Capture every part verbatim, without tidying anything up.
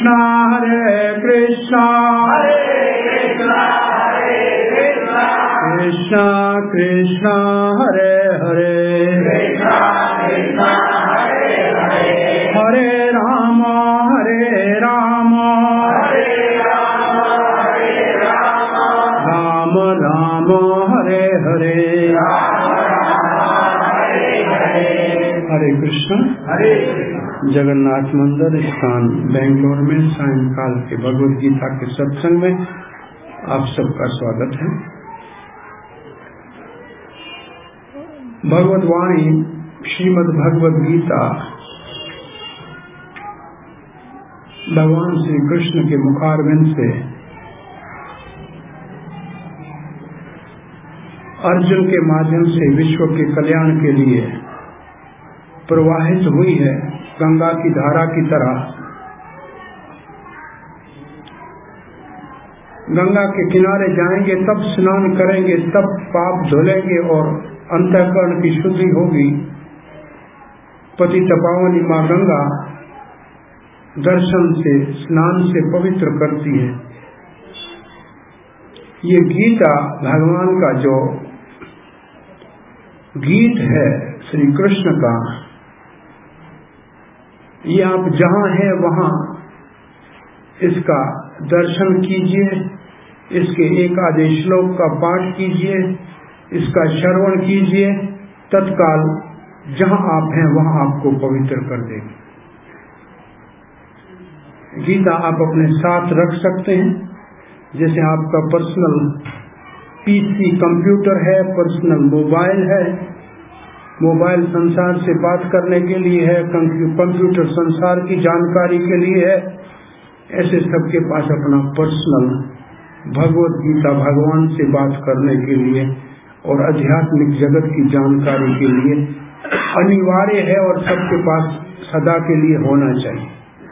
कृष्णा हरे कृष्णा कृष्णा कृष्णा हरे हरे हरे राम हरे राम राम राम हरे हरे हरे कृष्ण। हरे जगन्नाथ मंदिर स्थान बेंगलोर में सायंकाल के भगवद गीता के सत्संग में आप सबका स्वागत है। भगवद वाणी श्रीमद् भगवद गीता भगवान श्री कृष्ण के मुखारविंद से अर्जुन के माध्यम से विश्व के कल्याण के लिए प्रवाहित हुई है, गंगा की धारा की तरह। गंगा के किनारे जाएंगे तब स्नान करेंगे, तब पाप धुलेंगे और अंतःकरण की शुद्धि होगी। पतित पावनी माँ गंगा दर्शन से, स्नान से पवित्र करती है। ये गीता भगवान का जो गीत है श्री कृष्ण का, ये आप जहां हैं वहां इसका दर्शन कीजिए, इसके एक आदेश श्लोक का पाठ कीजिए, इसका श्रवण कीजिए, तत्काल जहां आप हैं वहां आपको पवित्र कर देगी। गीता आप अपने साथ रख सकते हैं, जैसे आपका पर्सनल पीसी कंप्यूटर है, पर्सनल मोबाइल है। मोबाइल संसार से बात करने के लिए है, कंप्यूटर संसार की जानकारी के लिए है। ऐसे सबके पास अपना पर्सनल भगवद गीता भगवान से बात करने के लिए और आध्यात्मिक जगत की जानकारी के लिए अनिवार्य है और सबके पास सदा के लिए होना चाहिए।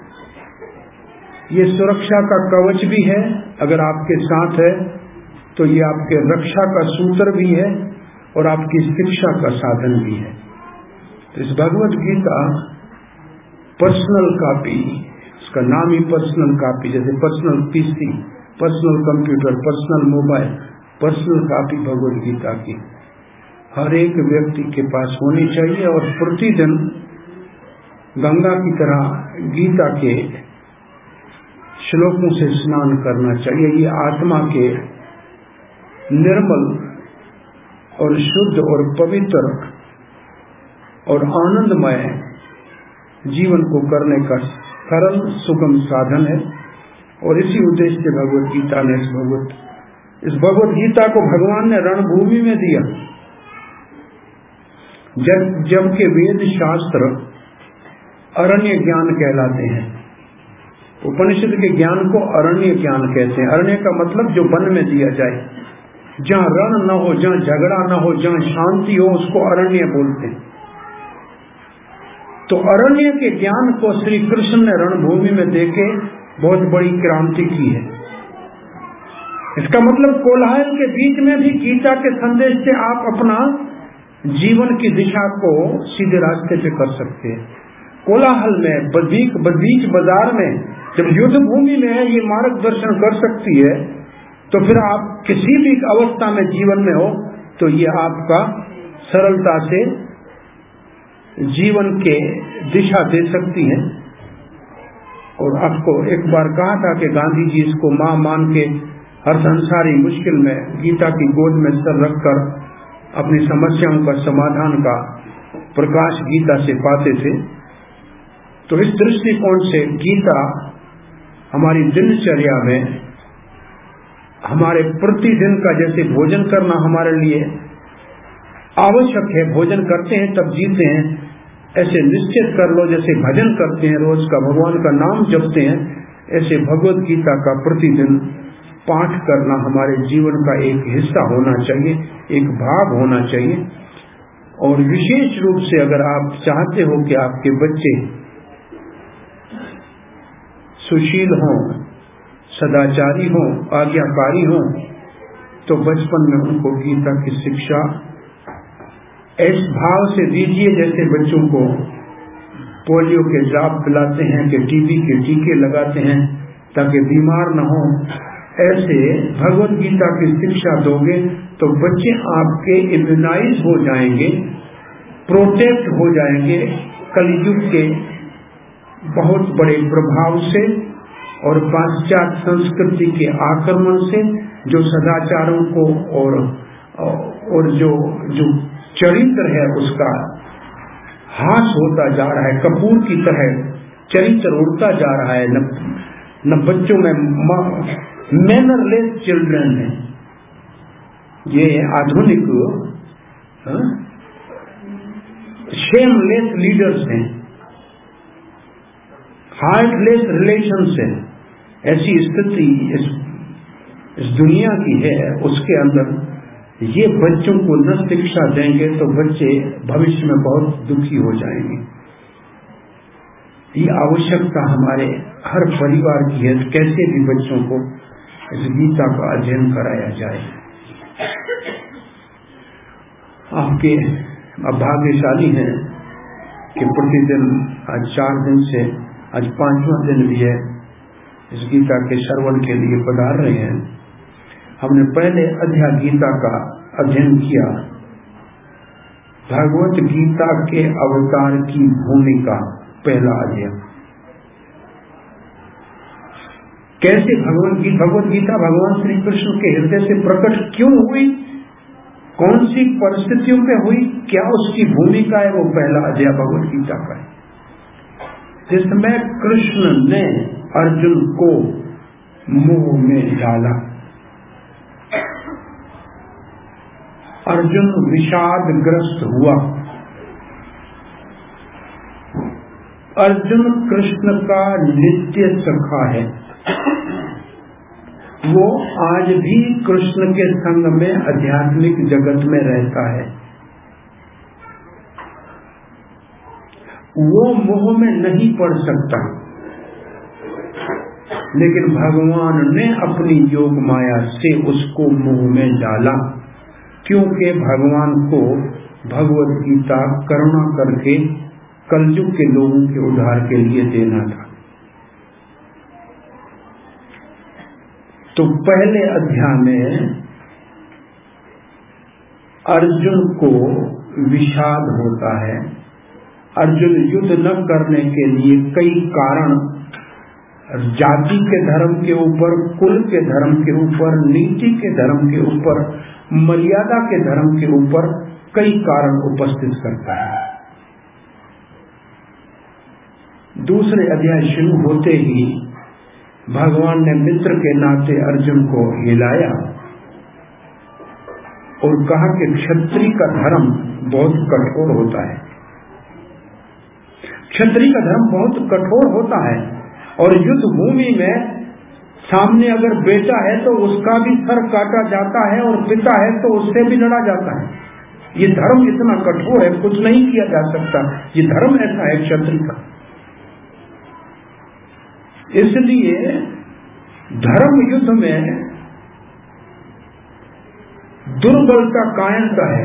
ये सुरक्षा का कवच भी है, अगर आपके साथ है तो ये आपके रक्षा का सूत्र भी है और आपकी शिक्षा का साधन भी है। तो इस भगवद गीता पर्सनल कॉपी, उसका नाम ही पर्सनल कॉपी, जैसे personal PC, personal computer, personal mobile, personal copy Bhagavad Gita की हर एक व्यक्ति के पास होनी चाहिए और प्रतिदिन गंगा की तरह गीता के श्लोकों से स्नान करना चाहिए। ये आत्मा के निर्मल और शुद्ध और पवित्र और आनंदमय जीवन को करने का सरल सुगम साधन है। और इसी उद्देश्य से भगवद गीता ने इस भगवत इस भगवद गीता को भगवान ने रणभूमि में दिया। जब जबकि वेद शास्त्र अरण्य ज्ञान कहलाते हैं, उपनिषद के ज्ञान को अरण्य ज्ञान कहते हैं। अरण्य का मतलब जो वन में दिया जाए, जहाँ रण न हो, जहाँ झगड़ा न हो, जहाँ शांति हो, उसको अरण्य बोलते हैं। तो अरण्य के ज्ञान को श्री कृष्ण ने रणभूमि में देके बहुत बड़ी क्रांति की है। इसका मतलब कोलाहल के बीच में भी गीता के संदेश से आप अपना जीवन की दिशा को सीधे रास्ते पे कर सकते हैं। कोलाहल में, बदीक बीच बाजार में, जब युद्ध भूमि में है, ये मार्गदर्शन कर सकती है, तो फिर आप किसी भी अवस्था में जीवन में हो तो ये आपका सरलता से जीवन के दिशा दे सकती है। और आपको एक बार कहा था कि गांधी जी इसको मां मान के हर संसारी मुश्किल में गीता की गोद में सर रखकर अपनी समस्याओं का समाधान का प्रकाश गीता से पाते थे। तो इस दृष्टिकोण से गीता हमारी दिनचर्या में, हमारे प्रतिदिन का, जैसे भोजन करना हमारे लिए आवश्यक है, भोजन करते हैं तब जीते हैं, ऐसे निश्चित कर लो जैसे भजन करते हैं, रोज का भगवान का नाम जपते हैं, ऐसे भगवद गीता का प्रतिदिन पाठ करना हमारे जीवन का एक हिस्सा होना चाहिए, एक भाग होना चाहिए। और विशेष रूप से अगर आप चाहते हो कि आपके बच्चे सुशील हों, सदाचारी हों, आज्ञाकारी हों, तो बचपन में उनको गीता की शिक्षा इस भाव से दीजिए जैसे बच्चों को पोलियो के ड्रॉप पिलाते हैं, कि टीबी के टीके लगाते हैं ताकि बीमार न हो। ऐसे भगवत गीता की शिक्षा दोगे तो बच्चे आपके इम्यूनाइज हो जाएंगे, प्रोटेक्ट हो जाएंगे कलयुग के बहुत बड़े प्रभाव से और पाश्चात्य संस्कृति के आक्रमण से, जो सदाचारों को और और जो जो चरित्र है उसका हास होता जा रहा है। कपूर की तरह चरित्र उड़ता जा रहा है। न, न बच्चों में मैनरलेस चिल्ड्रन है, ये आधुनिक शेमलेस लीडर्स हैं, हार्टलेस रिलेशंस है। ऐसी स्थिति इस, इस दुनिया की है। उसके अंदर ये बच्चों को न शिक्षा देंगे तो बच्चे भविष्य में बहुत दुखी हो जाएंगे। ये आवश्यकता हमारे हर परिवार की है, कैसे भी बच्चों को इस गीता का अध्ययन कराया जाए। आपके भाग्यशाली हैं कि प्रतिदिन आज चार दिन से आज पांचवा दिन भी है इस गीता के श्रवण के लिए पधार रहे हैं। हमने पहले अध्याय गीता का अध्ययन किया, भगवत गीता के अवतार की भूमिका, पहला अध्याय। कैसे भगवत गीता भगवत गीता भगवान श्री कृष्ण के हृदय से प्रकट क्यों हुई, कौन सी परिस्थितियों पे हुई, क्या उसकी भूमिका है, वो पहला अध्याय भगवत गीता का है, जिसमें कृष्ण ने अर्जुन को मोह में डाला। अर्जुन विषादग्रस्त हुआ। अर्जुन कृष्ण का नित्य सखा है, वो आज भी कृष्ण के संग में आध्यात्मिक जगत में रहता है। वो मोह में नहीं पड़ सकता, लेकिन भगवान ने अपनी योग माया से उसको मोह में डाला, क्योंकि भगवान को भगवत गीता करुणा करके कलयुग के लोगों के उद्धार के लिए देना था। तो पहले अध्याय में अर्जुन को विषाद होता है। अर्जुन युद्ध न करने के लिए कई कारण, जाति के धर्म के ऊपर, कुल के धर्म के ऊपर, नीति के धर्म के ऊपर, मर्यादा के धर्म के ऊपर कई कारण उपस्थित करता है। दूसरे अध्याय शुरू होते ही भगवान ने मित्र के नाते अर्जुन को हिलाया और कहा कि क्षत्रिय का धर्म बहुत कठोर होता है। क्षत्रिय का धर्म बहुत कठोर होता है और युद्ध भूमि में सामने अगर बेटा है तो उसका भी सर काटा जाता है और पिता है तो उससे भी लड़ा जाता है। ये धर्म इतना कठोर है, कुछ नहीं किया जा सकता। ये धर्म ऐसा है क्षत्रिय का। इसलिए धर्म युद्ध में दुर्बलता कायरता है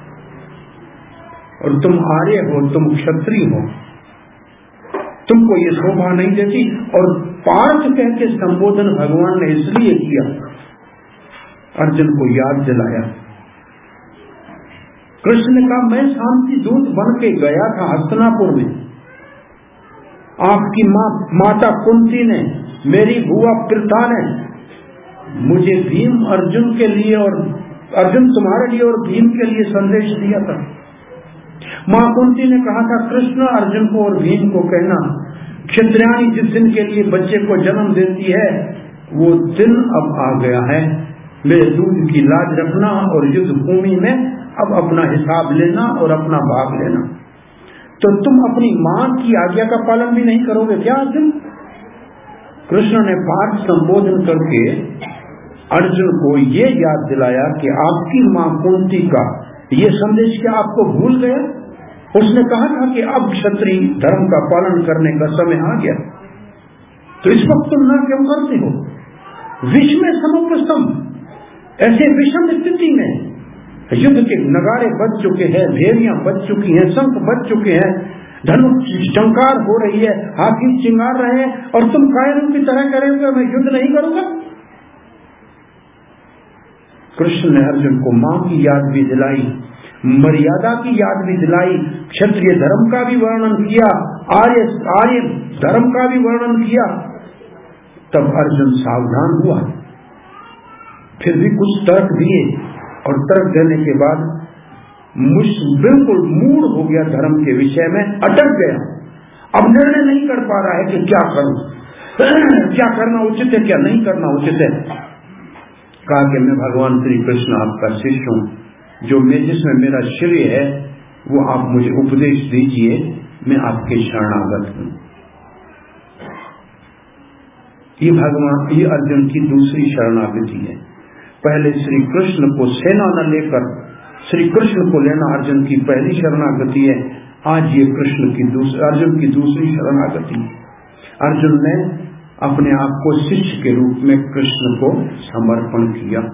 और तुम आर्य हो, तुम क्षत्रिय हो, तुमको ये शोभा नहीं देती। और पार्थ कह के संबोधन भगवान ने इसलिए किया, अर्जुन को याद दिलाया। कृष्ण ने कहा मैं शांति दूत बन के गया था हस्तिनापुर में, आपकी माँ माता कुंती ने, मेरी बुआ पृथा ने मुझे भीम अर्जुन के लिए और अर्जुन तुम्हारे लिए और भीम के लिए संदेश दिया था। माँ कुंती ने कहा था कृष्ण अर्जुन को और भीम को कहना, क्षत्रियाणी जिस दिन के लिए बच्चे को जन्म देती है वो दिन अब आ गया है, मेरे दूध की लाज रखना और युद्ध भूमि में अब अपना हिसाब लेना और अपना भाग लेना। तो तुम अपनी माँ की आज्ञा का पालन भी नहीं करोगे क्या अर्जुन? कृष्ण ने पाठ संबोधन करके अर्जुन को ये याद दिलाया कि आपकी माँ कुंती का ये संदेश क्या आपको भूल गया? उसने कहा था कि अब क्षत्रिय धर्म का पालन करने का समय आ गया, तो इस वक्त तुम ना क्यों करते हो? विष में समुपस्थम, ऐसे विषम स्थिति में युद्ध के नगारे बज चुके हैं, भेड़ियां बज चुकी हैं, शंख बज चुके हैं, धनुष टंकार हो रही है, हाथी चिंगार रहे हैं, और तुम कायरों की तरह करेंगे मैं युद्ध नहीं करूंगा। कृष्ण ने अर्जुन को मां की याद भी दिलाई, मर्यादा की याद भी दिलाई, क्षत्रिय धर्म का भी वर्णन किया, आर्य आर्य धर्म का भी वर्णन किया। तब अर्जुन सावधान हुआ, फिर भी कुछ तर्क दिए, और तर्क देने के बाद मुझ बिल्कुल मूड हो गया, धर्म के विषय में अटक गया। अब निर्णय नहीं कर पा रहा है कि क्या करूं, क्या करना उचित है, क्या नहीं करना उचित है। कहा कि मैं भगवान श्री कृष्ण आपका शिष्य हूं, जो मैं जिसमें मेरा श्रेय है वो आप मुझे उपदेश दीजिए, मैं आपके शरणागत हूं। ये भगवान ये अर्जुन की दूसरी शरणागति है। पहले श्री कृष्ण को सेना न लेकर श्री कृष्ण को लेना अर्जुन की पहली शरणागति है। आज ये कृष्ण की दूसरी अर्जुन की दूसरी शरणागति। अर्जुन ने अपने आप को शिष्य के रूप में कृष्ण को समर्पण किया।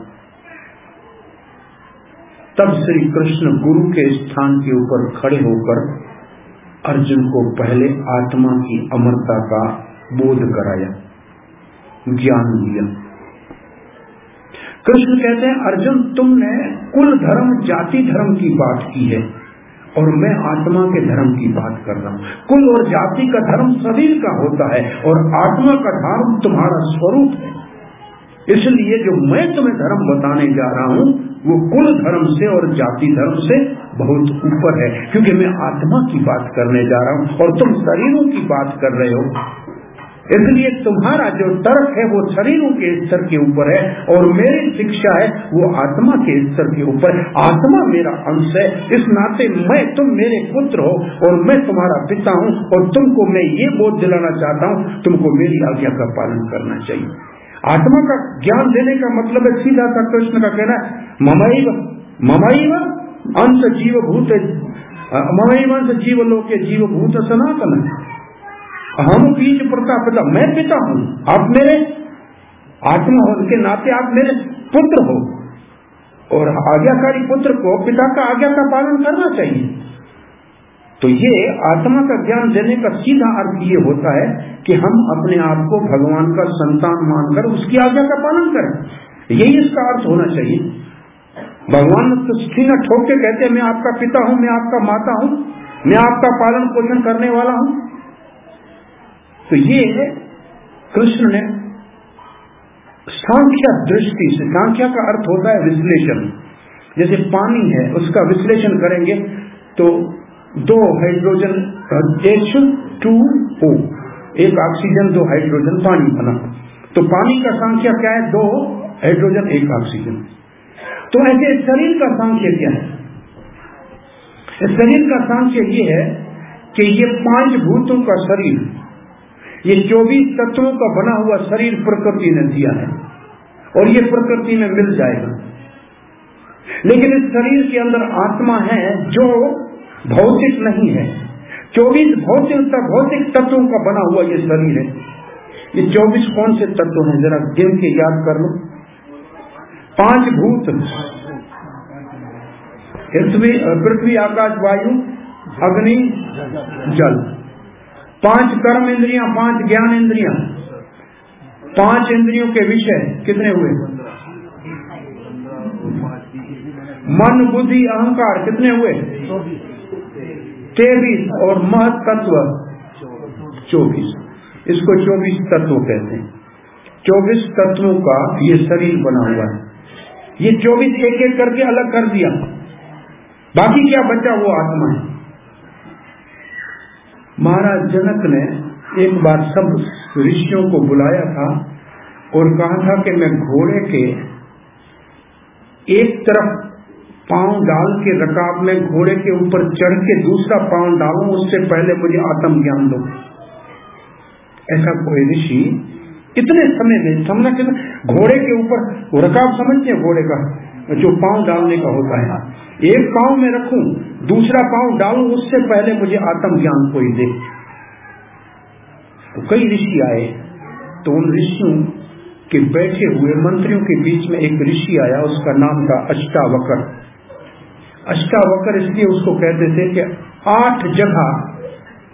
तब श्री कृष्ण गुरु के स्थान के ऊपर खड़े होकर अर्जुन को पहले आत्मा की अमरता का बोध कराया, ज्ञान दिया। कृष्ण कहते हैं, अर्जुन तुमने कुल धर्म जाति धर्म की बात की है और मैं आत्मा के धर्म की बात कर रहा हूं। कुल और जाति का धर्म शरीर का होता है और आत्मा का धर्म तुम्हारा स्वरूप है। इसलिए जो मैं तुम्हें धर्म बताने जा रहा हूं वो कुल धर्म से और जाति धर्म से बहुत ऊपर है, क्योंकि मैं आत्मा की बात करने जा रहा हूं और तुम शरीरों की बात कर रहे हो। इसलिए तुम्हारा जो तर्क है वो शरीरों के स्तर के ऊपर है और मेरी शिक्षा है वो आत्मा के स्तर के ऊपर है। आत्मा मेरा अंश है, इस नाते मैं तुम मेरे पुत्र हो और मैं तुम्हारा पिता हूं, और तुमको मैं ये बोध दिलाना चाहता हूं, तुमको मेरी आज्ञा का पालन करना चाहिए। आत्मा का ज्ञान देने का मतलब है सीधा सा कृष्ण का कहना है, ममैव ममैव अंश जीव भूत ममैव अंश जीव लोके जीव भूत सनातन। हम बीज प्रता पिता, मैं पिता हूं, आप मेरे आत्मा होने के नाते आप मेरे पुत्र हो, और आज्ञाकारी पुत्र को पिता का आज्ञा का पालन करना चाहिए। तो ये आत्मा का ज्ञान देने का सीधा अर्थ ये होता है कि हम अपने आप को भगवान का संतान मानकर उसकी आज्ञा का पालन करें, यही इसका अर्थ होना चाहिए। भगवान तो सीना ठोक के कहते हैं, मैं आपका पिता हूं, मैं आपका माता हूं, मैं आपका पालन पोषण करने वाला हूं। तो ये कृष्ण ने सांख्य दृष्टि से, सांख्य का अर्थ होता है विश्लेषण। जैसे पानी है उसका विश्लेषण करेंगे तो दो हाइड्रोजन एच टू ओ, एक ऑक्सीजन दो हाइड्रोजन पानी बना। तो पानी का सांख्य क्या है? दो हाइड्रोजन एक ऑक्सीजन। तो ऐसे शरीर का सांख्य क्या है? शरीर का सांख्य ये है कि ये पांच भूतों का शरीर, ये चौबीस तत्वों का बना हुआ शरीर प्रकृति ने दिया है और ये प्रकृति में मिल जाएगा। लेकिन इस शरीर के अंदर आत्मा है जो भौतिक नहीं है। चौबीस भौतिक भौतिक तत्वों का बना हुआ ये शरीर है। ये चौबीस कौन से तत्व हैं? जरा गिन के याद कर लो। पांच भूत, पृथ्वी पृथ्वी आकाश वायु अग्नि जल। पांच कर्म इंद्रियां, पांच ज्ञान इंद्रियां, पांच इंद्रियों के विषय कितने हुए? मन बुद्धि अहंकार कितने हुए? तेईस। और महत तत्व चौबीस। इसको चौबीस तत्व कहते हैं। चौबीस तत्वों का ये शरीर बना हुआ है। ये चौबीस एक एक करके अलग कर दिया, बाकी क्या बचा? वो आत्मा है। महाराज जनक ने एक बार सब ऋषियों को बुलाया था और कहा था कि मैं घोड़े के एक तरफ पांव डाल के रकाब में घोड़े के ऊपर चढ़ के दूसरा पांव डालूं, उससे पहले मुझे आत्म ज्ञान दो। ऐसा कोई ऋषि कितने समय में समझना कि घोड़े के ऊपर रकाब समझते हैं, घोड़े का जो पांव डालने का होता है, एक पांव में रखूं दूसरा पांव डालूं, उससे पहले मुझे आत्म ज्ञान कोई दे। तो कई ऋषि आए, तो उन ऋषियों के बैठे हुए मंत्रियों के बीच में एक ऋषि आया, उसका नाम था अष्टावक्र। अष्टावक्र इसलिए उसको कहते थे कि आठ जगह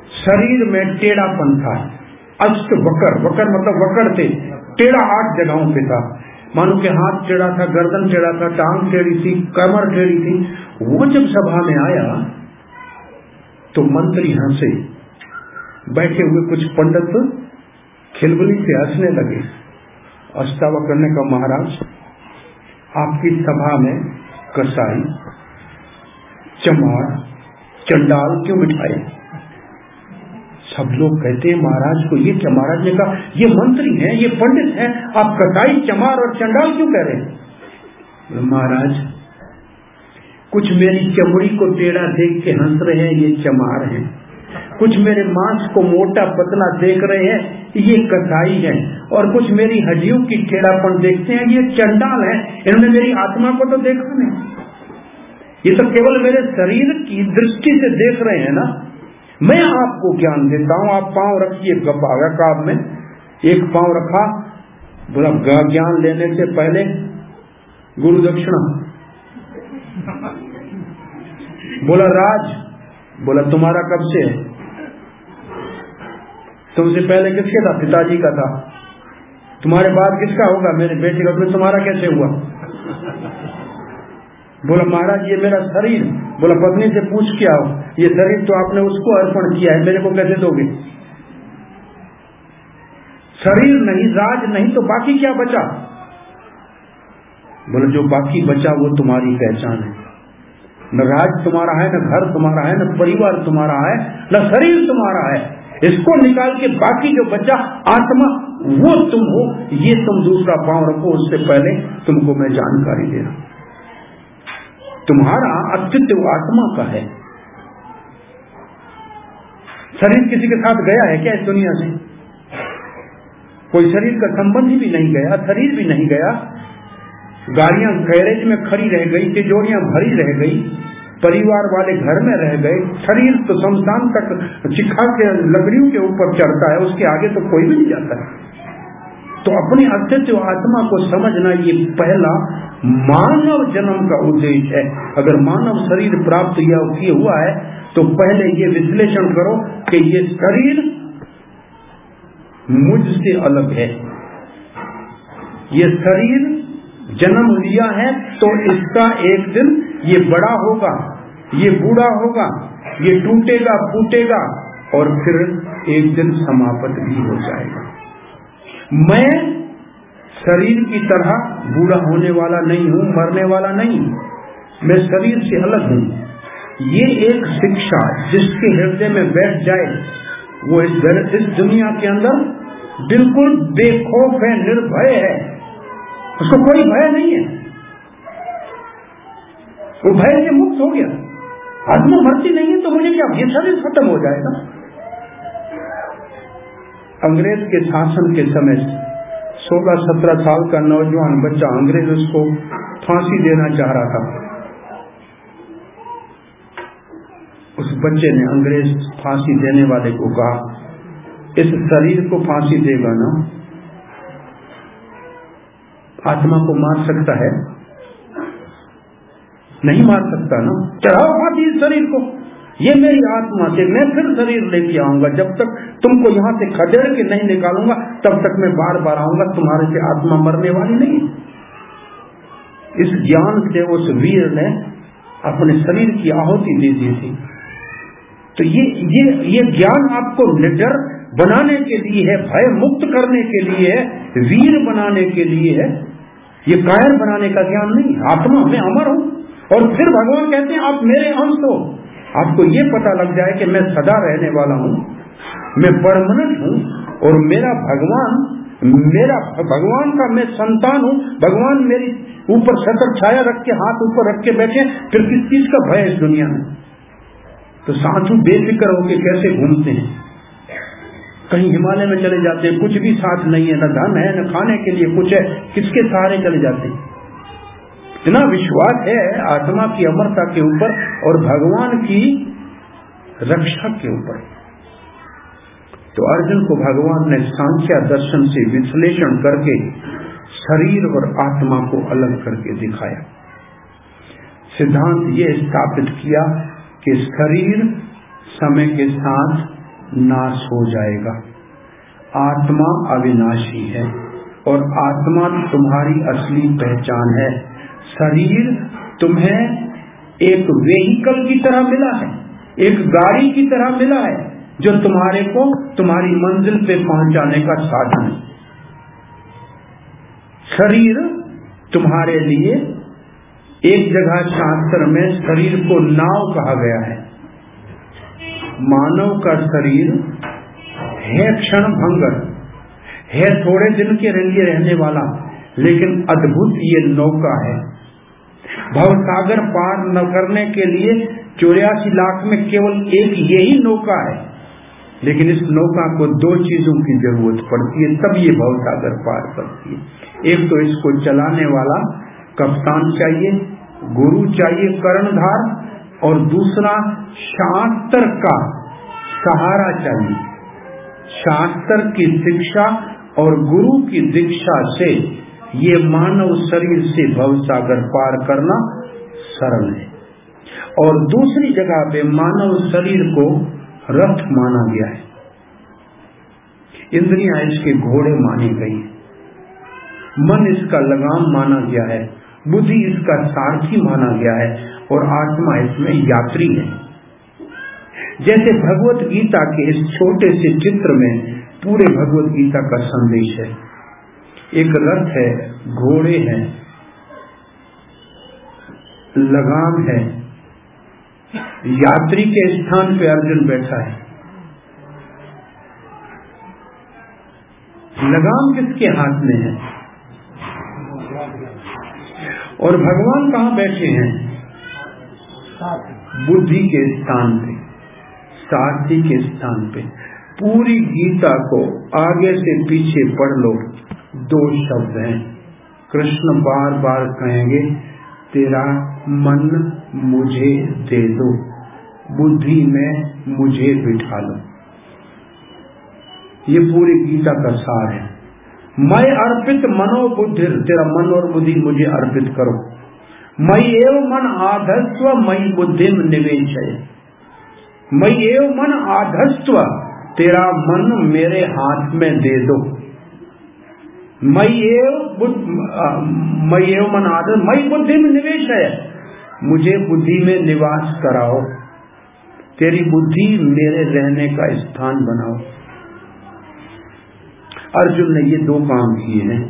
शरीर में टेढ़ापन था, अष्ट वकर, वकर मतलब वकर थे, टेढ़ा आठ जगहों पे था। मानो के हाथ टेढ़ा था, गर्दन टेढ़ा था, टांग टेढ़ी थी, कमर टेढ़ी थी। वो जब सभा में आया तो मंत्री हंसे, बैठे हुए कुछ पंडित खिलबुली से हंसने लगे। अष्टावक्र ने कहा, महाराज आपकी सभा में कसाई, चमार, चंडाल क्यों बिठाए? सब लोग कहते हैं महाराज को ये क्या? महाराज ने कहा, ये मंत्री हैं, ये पंडित हैं, आप कसाई, चमार और चंडाल क्यों कह रहे हैं? महाराज कुछ मेरी चमड़ी को टेढ़ा देख के हंस रहे हैं, ये चमार हैं। कुछ मेरे मांस को मोटा पतला देख रहे हैं, ये कसाई हैं। और कुछ मेरी हड्डियों की टेढ़ापन देखते हैं, ये चंडाल हैं। इन्होंने मेरी आत्मा को तो देखा नहीं, ये तो केवल मेरे शरीर की दृष्टि से देख रहे हैं ना। मैं आपको ज्ञान देता हूं, आप पांव रखिए काम में। एक पांव रखा, बोला ज्ञान लेने से पहले गुरु दक्षिणा। बोला राज, बोला तुम्हारा कब से है? तुमसे पहले किसके था? पिताजी का था। तुम्हारे बाद किसका होगा? मेरे बेटे का। तो तुम्हारा कैसे हुआ? बोला महाराज ये मेरा शरीर। बोला पत्नी से पूछ के आओ, ये शरीर तो आपने उसको अर्पण किया है, मेरे को कैसे दोगे? शरीर नहीं, राज नहीं, तो बाकी क्या बचा? बोला जो बाकी बचा वो तुम्हारी पहचान है। न राज तुम्हारा है, न घर तुम्हारा है, न परिवार तुम्हारा है, न शरीर तुम्हारा है। इसको निकाल के बाकी जो बचा आत्मा, वो तुम हो। ये तुम दूसरा पांव रखो, उससे पहले तुमको मैं जानकारी दे रहा हूं। तुम्हारा अस्तित्व आत्मा का है। शरीर किसी के साथ गया है क्या इस दुनिया से? कोई शरीर का संबंधी भी नहीं गया, शरीर भी नहीं गया। गाड़ियां गैरेज में खड़ी रह गई, तिजोरियां भरी रह गई, परिवार वाले घर में रह गए। शरीर तो शमशान तक चिखा के लकड़ियों के ऊपर चढ़ता है, उसके आगे तो कोई भी नहीं जाता है। तो अपने अस्तित्व आत्मा को समझना ये पहला मानव जन्म का उद्देश्य है। अगर मानव शरीर प्राप्त या किया हुआ है तो पहले ये विश्लेषण करो कि ये शरीर मुझसे अलग है। ये शरीर जन्म लिया है तो इसका एक दिन ये बड़ा होगा, ये बूढ़ा होगा, ये टूटेगा फूटेगा और फिर एक दिन समाप्त भी हो जाएगा। मैं शरीर की तरह बूढ़ा होने वाला नहीं हूं, मरने वाला नहीं, मैं शरीर से अलग हूं। ये एक शिक्षा जिसके हृदय में बैठ जाए वो इस, इस दुनिया के अंदर बिल्कुल बेखौफ है, निर्भय है, उसको कोई भय नहीं है, वो भय से मुक्त हो गया। आत्मा मरती नहीं है तो मुझे क्या, ये शरीर खत्म हो जाएगा। अंग्रेज के शासन के समय सोलह सत्रह साल का नौजवान बच्चा, अंग्रेज उसको फांसी देना चाह रहा था। उस बच्चे ने अंग्रेज फांसी देने वाले को कहा, इस शरीर को फांसी देगा ना, आत्मा को मार सकता है? नहीं मार सकता ना, चढ़ाओ फांसी इस शरीर को। ये मेरी आत्मा से मैं फिर शरीर लेके आऊंगा, जब तक तुमको यहाँ से खदेड़ के नहीं निकालूंगा तब तक मैं बार बार आऊंगा, तुम्हारे से आत्मा मरने वाली नहीं। इस ज्ञान से उस वीर ने अपने शरीर की आहुति दे दी थी। तो ये ये ये ज्ञान आपको निडर बनाने के लिए है, भय मुक्त करने के लिए है, वीर बनाने के लिए है, ये कायर बनाने का ज्ञान नहीं। आत्मा में अमर हूं। और फिर भगवान कहते हैं आप मेरे अंश हो। आपको ये पता लग जाए कि मैं सदा रहने वाला हूं, मैं परमानेंट हूं और मेरा भगवान, मेरा भगवान का मैं संतान हूं। भगवान मेरी ऊपर छत्र छाया रख के, हाथ ऊपर रख के बैठे, फिर किस चीज का भय इस दुनिया में? तो साधु बेफिक्र होके कैसे घूमते हैं, कहीं हिमालय में चले जाते हैं, कुछ भी साथ नहीं है, न धन है, न खाने के लिए कुछ है, किसके सहारे चले जाते हैं? इतना विश्वास है आत्मा की अमरता के ऊपर और भगवान की रक्षा के ऊपर। तो अर्जुन को भगवान ने सांख्य दर्शन से विश्लेषण करके शरीर और आत्मा को अलग करके दिखाया। सिद्धांत ये स्थापित किया कि शरीर समय के साथ नाश हो जाएगा। आत्मा अविनाशी है और आत्मा तुम्हारी असली पहचान है। शरीर तुम्हें एक व्हीकल की तरह मिला है, एक गाड़ी की तरह मिला है जो तुम्हारे को तुम्हारी मंजिल पे पहुंचाने का साधन है। शरीर तुम्हारे लिए, एक जगह शास्त्र में शरीर को नाव कहा गया है। मानव का शरीर है क्षण भंगर, है थोड़े दिन के लिए रहने वाला, लेकिन अद्भुत ये नौका है। भवसागर पार न करने के लिए चौरासी लाख में केवल एक यही नौका है, लेकिन इस नौका को दो चीजों की जरूरत पड़ती है, तब ये भवसागर पार करती है। एक तो इसको चलाने वाला कप्तान चाहिए, गुरु चाहिए कर्णधार, और दूसरा शास्त्र का सहारा चाहिए। शास्त्र की शिक्षा और गुरु की दीक्षा से ये मानव शरीर से भवसागर पार करना सरल है। और दूसरी जगह पे मानव शरीर को रथ माना गया है, इंद्रियां इसके घोड़े मानी गई, मन इसका लगाम माना गया है, बुद्धि इसका सारथी माना गया है और आत्मा इसमें यात्री है। जैसे भगवत गीता के इस छोटे से चित्र में पूरे भगवत गीता का संदेश है। एक रथ है, घोड़े हैं, लगाम है, यात्री के स्थान पे अर्जुन बैठा है। लगाम किसके हाथ में है और भगवान कहाँ बैठे हैं? बुद्धि के स्थान पे, सारथी के स्थान पे। पूरी गीता को आगे से पीछे पढ़ लो, दो शब्द हैं। कृष्ण बार बार कहेंगे तेरा मन मुझे दे दो, बुद्धि में मुझे बिठा लो। ये पूरी गीता का सार है। मैं अर्पित मनो बुद्धि, तेरा मन और बुद्धि मुझे अर्पित करो। मयि एव मन आधस्त्व मयि बुद्धि निवेश है। मयि एव मन आधस्त्व, तेरा मन मेरे हाथ में दे दो। मयि एव मयि एव मन आधस्त्व मयि बुद्धि में निवेश है, मुझे बुद्धि में निवास कराओ, तेरी बुद्धि मेरे रहने का स्थान बनाओ। अर्जुन ने ये दो काम किए हैं।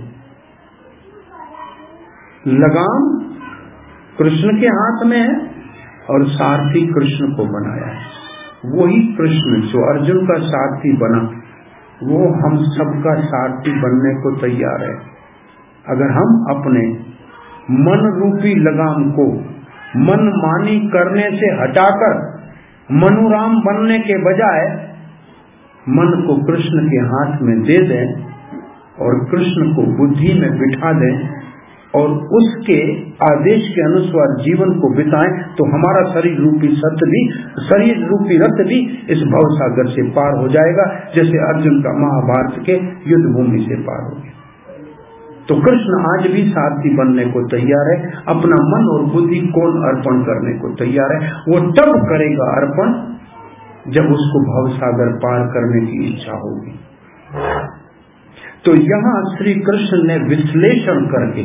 लगाम कृष्ण के हाथ में है और सारथी कृष्ण को बनाया है। वही कृष्ण जो अर्जुन का सारथी बना, वो हम सबका सारथी बनने को तैयार है। अगर हम अपने मन रूपी लगाम को मनमानी करने से हटाकर मनुराम बनने के बजाय मन को कृष्ण के हाथ में दे दें और कृष्ण को बुद्धि में बिठा दें और उसके आदेश के अनुसार जीवन को बिताएं, तो हमारा शरीर रूपी सत्य भी, शरीर रूपी रथ भी इस भवसागर से पार हो जाएगा, जैसे अर्जुन का महाभारत के युद्ध भूमि से पार हो गया। तो कृष्ण आज भी सारथी बनने को तैयार है। अपना मन और बुद्धि कौन अर्पण करने को तैयार है? वो तब करेगा अर्पण जब उसको भवसागर पार करने की इच्छा होगी। तो यहाँ श्री कृष्ण ने विश्लेषण करके,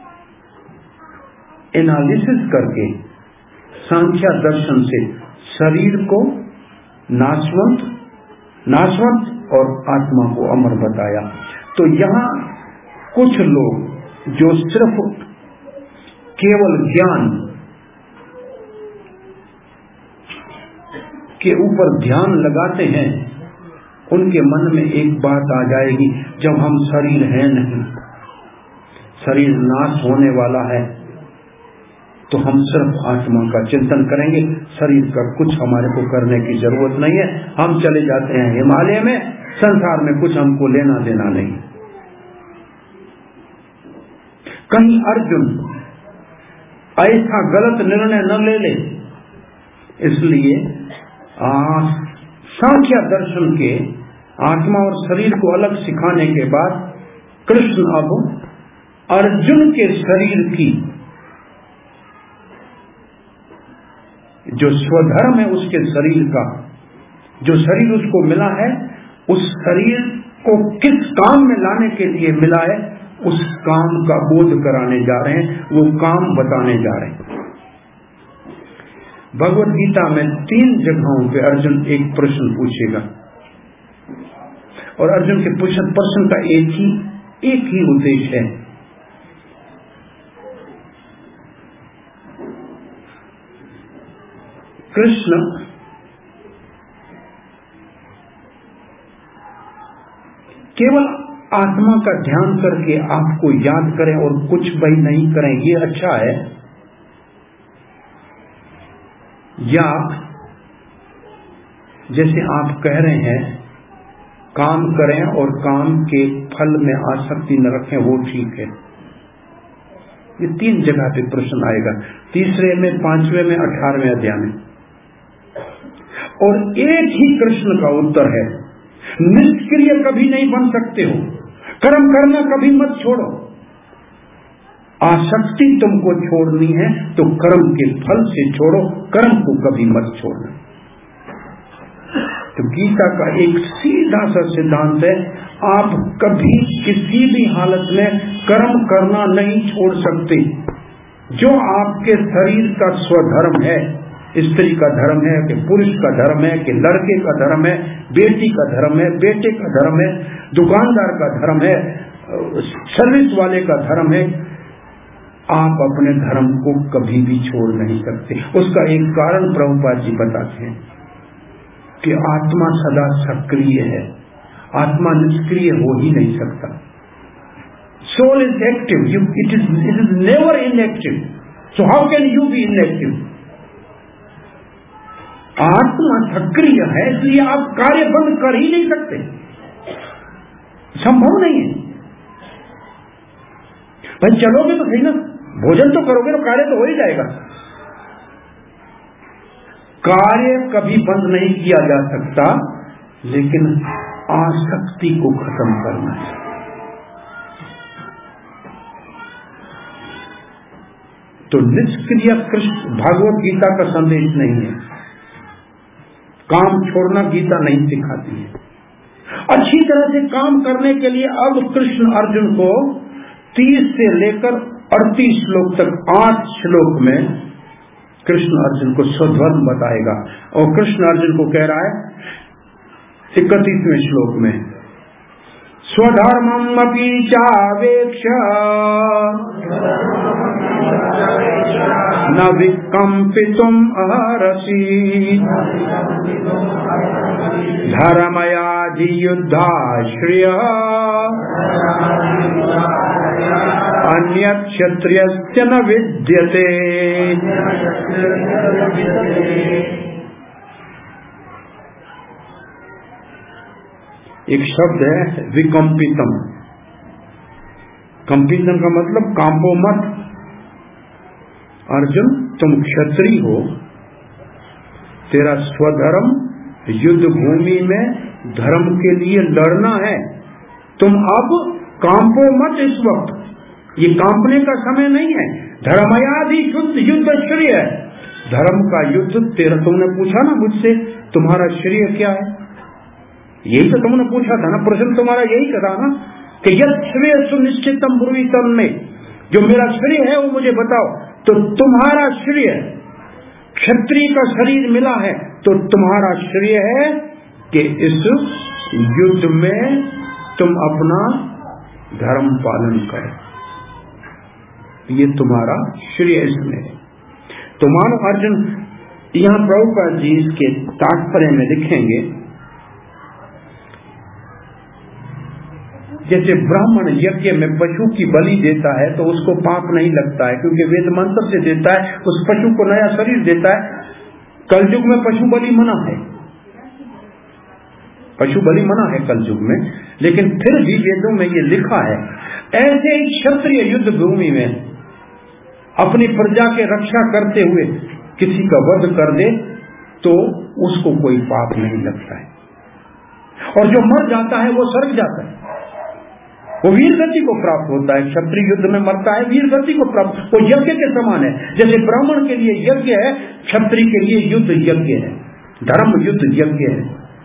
एनालिसिस करके, सांख्य दर्शन से शरीर को नाशवंत नाशवंत और आत्मा को अमर बताया। तो यहाँ कुछ लोग जो सिर्फ केवल ज्ञान के ऊपर ध्यान लगाते हैं, उनके मन में एक बात आ जाएगी, जब हम शरीर है नहीं, शरीर नाश होने वाला है, तो हम सिर्फ आत्मा का चिंतन करेंगे, शरीर का कुछ हमारे को करने की जरूरत नहीं है, हम चले जाते हैं हिमालय में, संसार में कुछ हमको लेना देना नहीं। कहीं अर्जुन ऐसा गलत निर्णय न ले ले। इसलिए सांख्य दर्शन के आत्मा और शरीर को अलग सिखाने के बाद कृष्ण अब अर्जुन के शरीर की जो स्वधर्म है उसके शरीर का जो शरीर उसको मिला है, उस शरीर को किस काम में लाने के लिए मिला है, उस काम का बोध कराने जा रहे हैं, वो काम बताने जा रहे हैं। भगवत गीता में तीन जगहों पे अर्जुन एक प्रश्न पूछेगा, और अर्जुन के प्रश्न का एक ही एक ही उद्देश्य है, कृष्ण केवल आत्मा का ध्यान करके आपको याद करें और कुछ भी नहीं करें, ये अच्छा है, या जैसे आप कह रहे हैं काम करें और काम के फल में आसक्ति न रखें, वो ठीक है। ये तीन जगह पे प्रश्न आएगा, तीसरे में, पांचवें में, अठारहवें अध्याय में, और एक ही कृष्ण का उत्तर है, निष्क्रिय कभी नहीं बन सकते हो, कर्म करना कभी मत छोड़ो। आसक्ति तुमको छोड़नी है तो कर्म के फल से छोड़ो, कर्म को कभी मत छोड़ना। तो गीता का एक सीधा सा सिद्धांत है, आप कभी किसी भी हालत में कर्म करना नहीं छोड़ सकते। जो आपके शरीर का स्वधर्म है, स्त्री का धर्म है कि पुरुष का धर्म है कि लड़के का धर्म है, बेटी का धर्म है, बेटे का धर्म है, दुकानदार का धर्म है, सर्विस वाले का धर्म है, आप अपने धर्म को कभी भी छोड़ नहीं सकते। उसका एक कारण प्रभुपाद जी बताते हैं कि आत्मा सदा सक्रिय है, आत्मा निष्क्रिय हो ही नहीं सकता। Soul is active, you it is it is never inactive, so how can you be inactive? आत्मा सक्रिय है, इसलिए आप कार्य बंद कर ही नहीं सकते, संभव नहीं है। भाई चलोगे तो सही ना, भोजन तो करोगे तो कार्य तो हो ही जाएगा। कार्य कभी बंद नहीं किया जा सकता, लेकिन आसक्ति को खत्म करना है। तो निष्क्रिय कृष्ण भागवत गीता का संदेश नहीं है, काम छोड़ना गीता नहीं सिखाती है। अच्छी तरह से काम करने के लिए अब कृष्ण अर्जुन को तीस से लेकर अड़तीस श्लोक तक, आठ श्लोक में कृष्ण अर्जुन को स्वधर्म बताएगा। और कृष्ण अर्जुन को कह रहा है इकतीसवें श्लोक में, स्वधर्मम अपि चावेक्ष न विकम्पितुम अर्हसि धर्मयाधियुद्धाश्रिय अन्यत् क्षत्रियस्य न विद्यते। एक शब्द है विकम्पितम, कंपितम का मतलब कांपो मत। अर्जुन तुम क्षत्रिय हो, तेरा स्वधर्म युद्ध भूमि में धर्म के लिए लड़ना है, तुम अब कांपो मत। इस वक्त ये कांपने का समय नहीं है। धर्मयादि शुद्ध युद्ध श्रेय है, धर्म का युद्ध तेरा। तुमने पूछा ना मुझसे तुम्हारा श्रेय क्या है, यही तो तुमने पूछा था ना, प्रश्न तुम्हारा यही था ना कि यद श्रेय सुनिश्चितम ब्रूहि तन्मे, जो मेरा श्रेय है वो मुझे बताओ। तो तुम्हारा श्रेय, क्षत्रिय का शरीर मिला है तो तुम्हारा श्रेय है कि इस युद्ध में तुम अपना धर्म पालन करो, ये तुम्हारा श्रेय इसमें है। तो मानो अर्जुन, यहां प्रभुपाद जी इसके तात्पर्य में लिखेंगे, जैसे ब्राह्मण यज्ञ में पशु की बलि देता है तो उसको पाप नहीं लगता है, क्योंकि वेद मंत्र से देता है, उस पशु को नया शरीर देता है। कलयुग में पशु बलि मना है, पशु बलि मना है कलयुग में, लेकिन फिर भी वेदों में ये लिखा है। ऐसे ही क्षत्रिय युद्ध भूमि में अपनी प्रजा के रक्षा करते हुए किसी का वध कर दे तो उसको कोई पाप नहीं लगता है, और जो मर जाता है वो स्वर्ग जाता है, वो वीर गति को प्राप्त होता है। क्षत्रिय युद्ध में मरता है, वीर गति को प्राप्त, वो यज्ञ के समान है। जैसे ब्राह्मण के लिए यज्ञ है, क्षत्रिय के लिए युद्ध यज्ञ है, धर्म युद्ध यज्ञ है।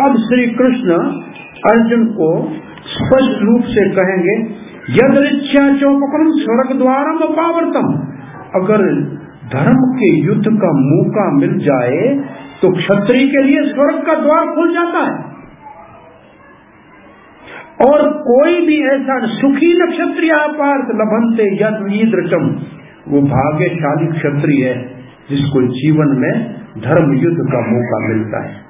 अब श्री कृष्ण अर्जुन को स्पष्ट रूप से कहेंगे, यदृच्छा चौपकम स्वर्ग द्वारम अपावर्तम। अगर धर्म के युद्ध का मौका मिल जाए तो क्षत्रिय के लिए स्वर्ग का द्वार खुल जाता है। और कोई भी ऐसा सुखी नक्षत्रिय पार्थ लभंते यदृचम, वो भाग्यशाली क्षत्रिय है जिसको जीवन में धर्म युद्ध का मौका मिलता है।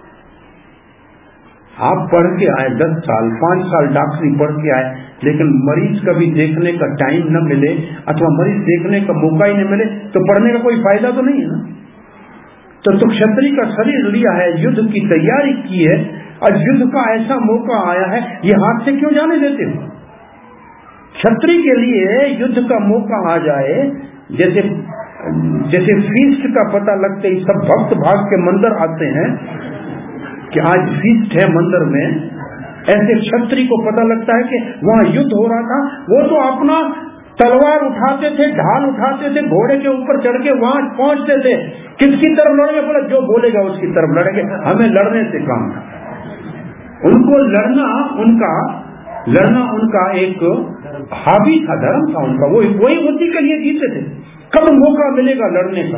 आप पढ़ के आए दस साल पांच साल डॉक्टरी पढ़ के आए, लेकिन मरीज कभी देखने का टाइम न मिले अथवा मरीज देखने का मौका ही न मिले तो पढ़ने का कोई फायदा तो नहीं है ना। तो, तो क्षत्रिय का शरीर लिया है, युद्ध की तैयारी की है, और युद्ध का ऐसा मौका आया है, ये हाथ से क्यों जाने देते हो? क्षत्रिय के लिए युद्ध का मौका आ जाए, जैसे जैसे फीस्ट का पता लगते ही सब भक्त भाग के मंदिर आते हैं कि आज फीस्ट है मंदिर में, ऐसे क्षत्रिय को पता लगता है कि वहां युद्ध हो रहा था। वो तो अपना तलवार उठाते थे, ढाल उठाते थे, घोड़े के ऊपर चढ़ के वहां पहुंचते थे। किसकी तरफ लड़ेंगे? बोले जो बोलेगा उसकी तरफ लड़ेंगे, हमें लड़ने से काम। उनको लड़ना उनका लड़ना उनका एक हॉबी था, धर्म था उनका, वो वही उसी के लिए जीते थे। कब मौका मिलेगा लड़ने का,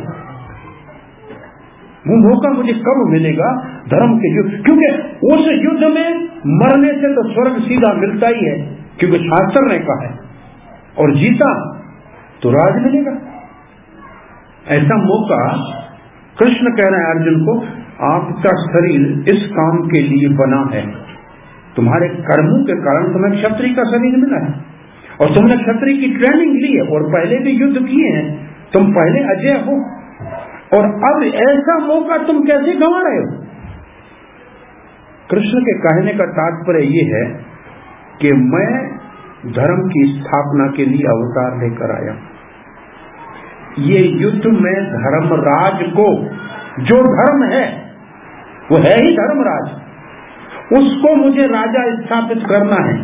वो मौका मुझे कब मिलेगा धर्म के युद्ध, क्योंकि उस युद्ध में मरने से तो स्वर्ग सीधा मिलता ही है, क्योंकि शास्त्र ने कहा है, और जीता तो राज मिलेगा। ऐसा मौका कृष्ण कह रहे हैं अर्जुन को, आपका शरीर इस काम के लिए बना है, तुम्हारे कर्मों के कारण तुम्हें क्षत्रिय का शरीर मिला है, और तुमने क्षत्रिय की ट्रेनिंग ली है और पहले भी युद्ध किए हैं, तुम पहले अजय हो, और अब ऐसा मौका तुम कैसे गंवा रहे हो? कृष्ण के कहने का तात्पर्य ये है कि मैं धर्म की स्थापना के लिए अवतार लेकर आया। ये युद्ध में धर्मराज को, जो धर्म है वो है ही धर्मराज, उसको मुझे राजा स्थापित करना है।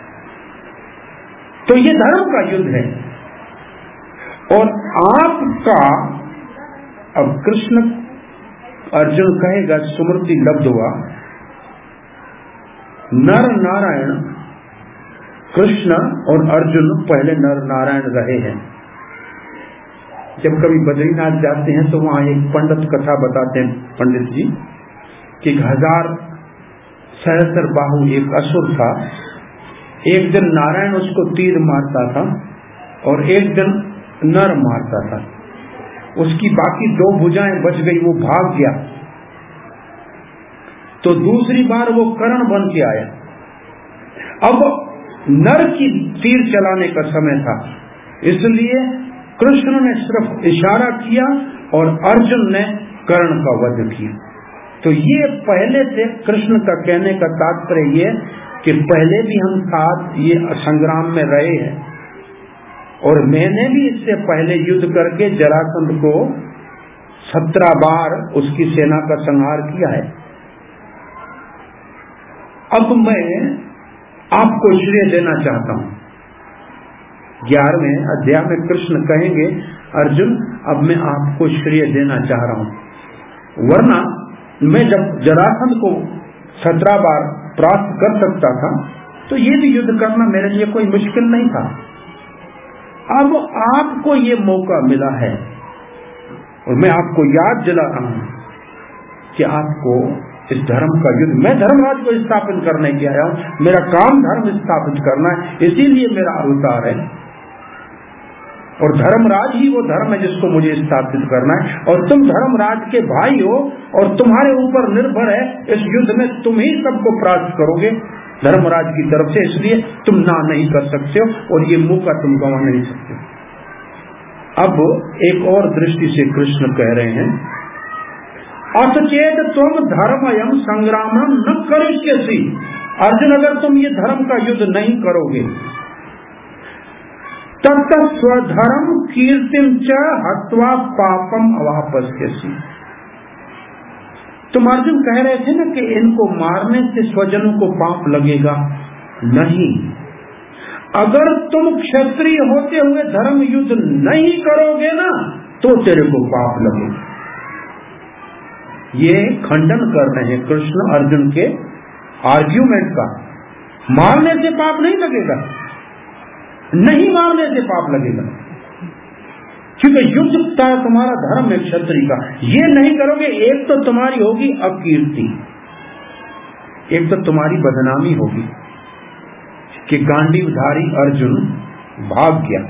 तो ये धर्म का युद्ध है। और आपका, अब कृष्ण अर्जुन कहेगा सुमृति लब्धवा, नर नारायण, कृष्ण और अर्जुन पहले नर नारायण रहे हैं। जब कभी बद्रीनाथ जाते हैं तो वहां एक पंडित कथा बताते हैं पंडित जी कि हजार सहस्र बाहु एक असुर था। एक दिन नारायण उसको तीर मारता था और एक दिन नर मारता था। उसकी बाकी दो भुजाएं बच गई, वो भाग गया। तो दूसरी बार वो कर्ण बन के आया। अब नर की तीर चलाने का समय था, इसलिए कृष्ण ने सिर्फ इशारा किया और अर्जुन ने कर्ण का वध किया। तो ये पहले से कृष्ण का कहने का तात्पर्य ये कि पहले भी हम साथ ये संग्राम में रहे हैं, और मैंने भी इससे पहले युद्ध करके जरासंध को सत्रह बार उसकी सेना का संहार किया है। अब मैं आपको श्रेय देना चाहता हूं। ग्यारहवें अध्याय में कृष्ण कहेंगे, अर्जुन अब मैं आपको श्रेय देना चाह रहा हूं, वरना मैं जब जरासंध को सत्रह बार प्राप्त कर सकता था तो ये भी युद्ध करना मेरे लिए कोई मुश्किल नहीं था। अब आपको ये मौका मिला है और मैं आपको याद दिला रहा हूं कि आपको इस धर्म का युद्ध, मैं धर्मराज को स्थापित करने के आया हूं, मेरा काम धर्म स्थापित करना है, इसीलिए मेरा अवतार है। और धर्मराज ही वो धर्म है जिसको मुझे स्थापित करना है, और तुम धर्मराज के भाई हो और तुम्हारे ऊपर निर्भर है इस युद्ध में तुम ही सबको प्राप्त करोगे धर्मराज की तरफ से, इसलिए तुम ना नहीं कर सकते हो और ये मौका तुम गंवा नहीं सकते। अब एक और दृष्टि से कृष्ण कह रहे हैं, असचेत तुम धर्मयम संग्रामम न करिष्यसि। अर्जुन, अगर तुम ये धर्म का युद्ध नहीं करोगे तब तक स्वधर्म कीर्तिम च हत्वा पापम अवापस्यसि। तुम अर्जुन कह रहे थे ना कि इनको मारने से स्वजनों को पाप लगेगा, नहीं, अगर तुम क्षत्रिय होते हुए धर्म युद्ध नहीं करोगे ना तो तेरे को पाप लगेगा। ये खंडन कर रहे हैं कृष्ण अर्जुन के आर्ग्यूमेंट का। मारने से पाप नहीं लगेगा, नहीं मारने से पाप लगेगा, क्योंकि युद्ध तुम्हारा धर्म है क्षत्रिय का। ये नहीं करोगे, एक तो तुम्हारी होगी अकीर्ति, एक तो तुम्हारी बदनामी होगी कि गांडीवधारी अर्जुन भाग गया।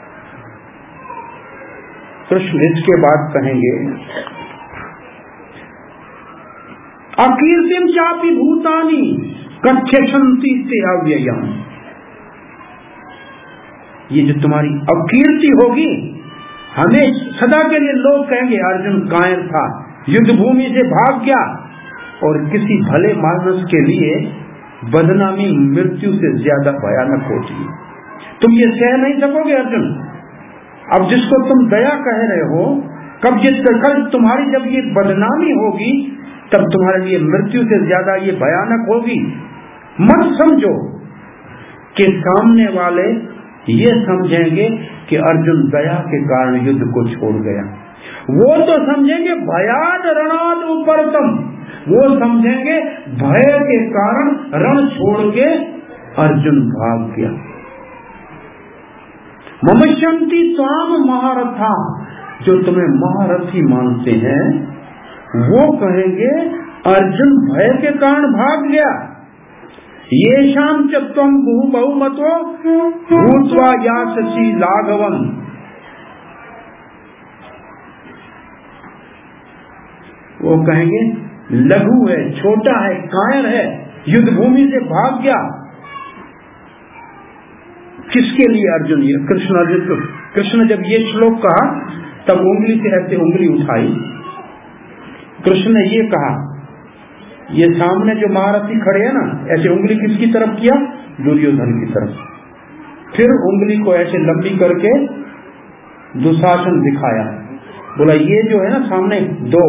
कृष्ण इसके बाद कहेंगे अकीर्तिम चापि भूतानि कथ्यशन्ति ते अव्ययम्। ये जो तुम्हारी अकीर्ति होगी, हमें सदा के लिए लोग कहेंगे अर्जुन कायर था, युद्ध भूमि से भाग गया, और किसी भले मानस के लिए बदनामी मृत्यु से ज्यादा भयानक होती है। तुम ये सह नहीं सकोगे अर्जुन। अब जिसको तुम दया कह रहे हो, कब जिस कल तुम्हारी जब ये बदनामी होगी, तब तुम्हारे लिए मृत्यु से ज्यादा ये भयानक होगी। मत समझो कि सामने वाले ये समझेंगे कि अर्जुन दया के कारण युद्ध को छोड़ गया। वो तो समझेंगे भयाद रणाद उपरतम, वो समझेंगे भय के कारण रण छोड़ के अर्जुन भाग गया। ममशंति स्वाम महारथा, जो तुम्हें महारथी मानते हैं वो कहेंगे अर्जुन भय के कारण भाग गया। ये शाम च त्वं बहु बहुमतो भूत्वा याससि लाघवम। वो कहेंगे लघु है, छोटा है, कायर है, युद्ध भूमि से भाग गया। किसके लिए अर्जुन? ये कृष्ण अर्जुन कृष्ण जब ये श्लोक कहा तब उंगली से ऐसे उंगली उठाई। कृष्ण ने ये कहा, ये सामने जो महारथी खड़े हैं ना, ऐसे उंगली किसकी तरफ किया? दुर्योधन की तरफ। फिर उंगली को ऐसे लंबी करके दुशासन दिखाया, बोला ये जो है ना सामने दो,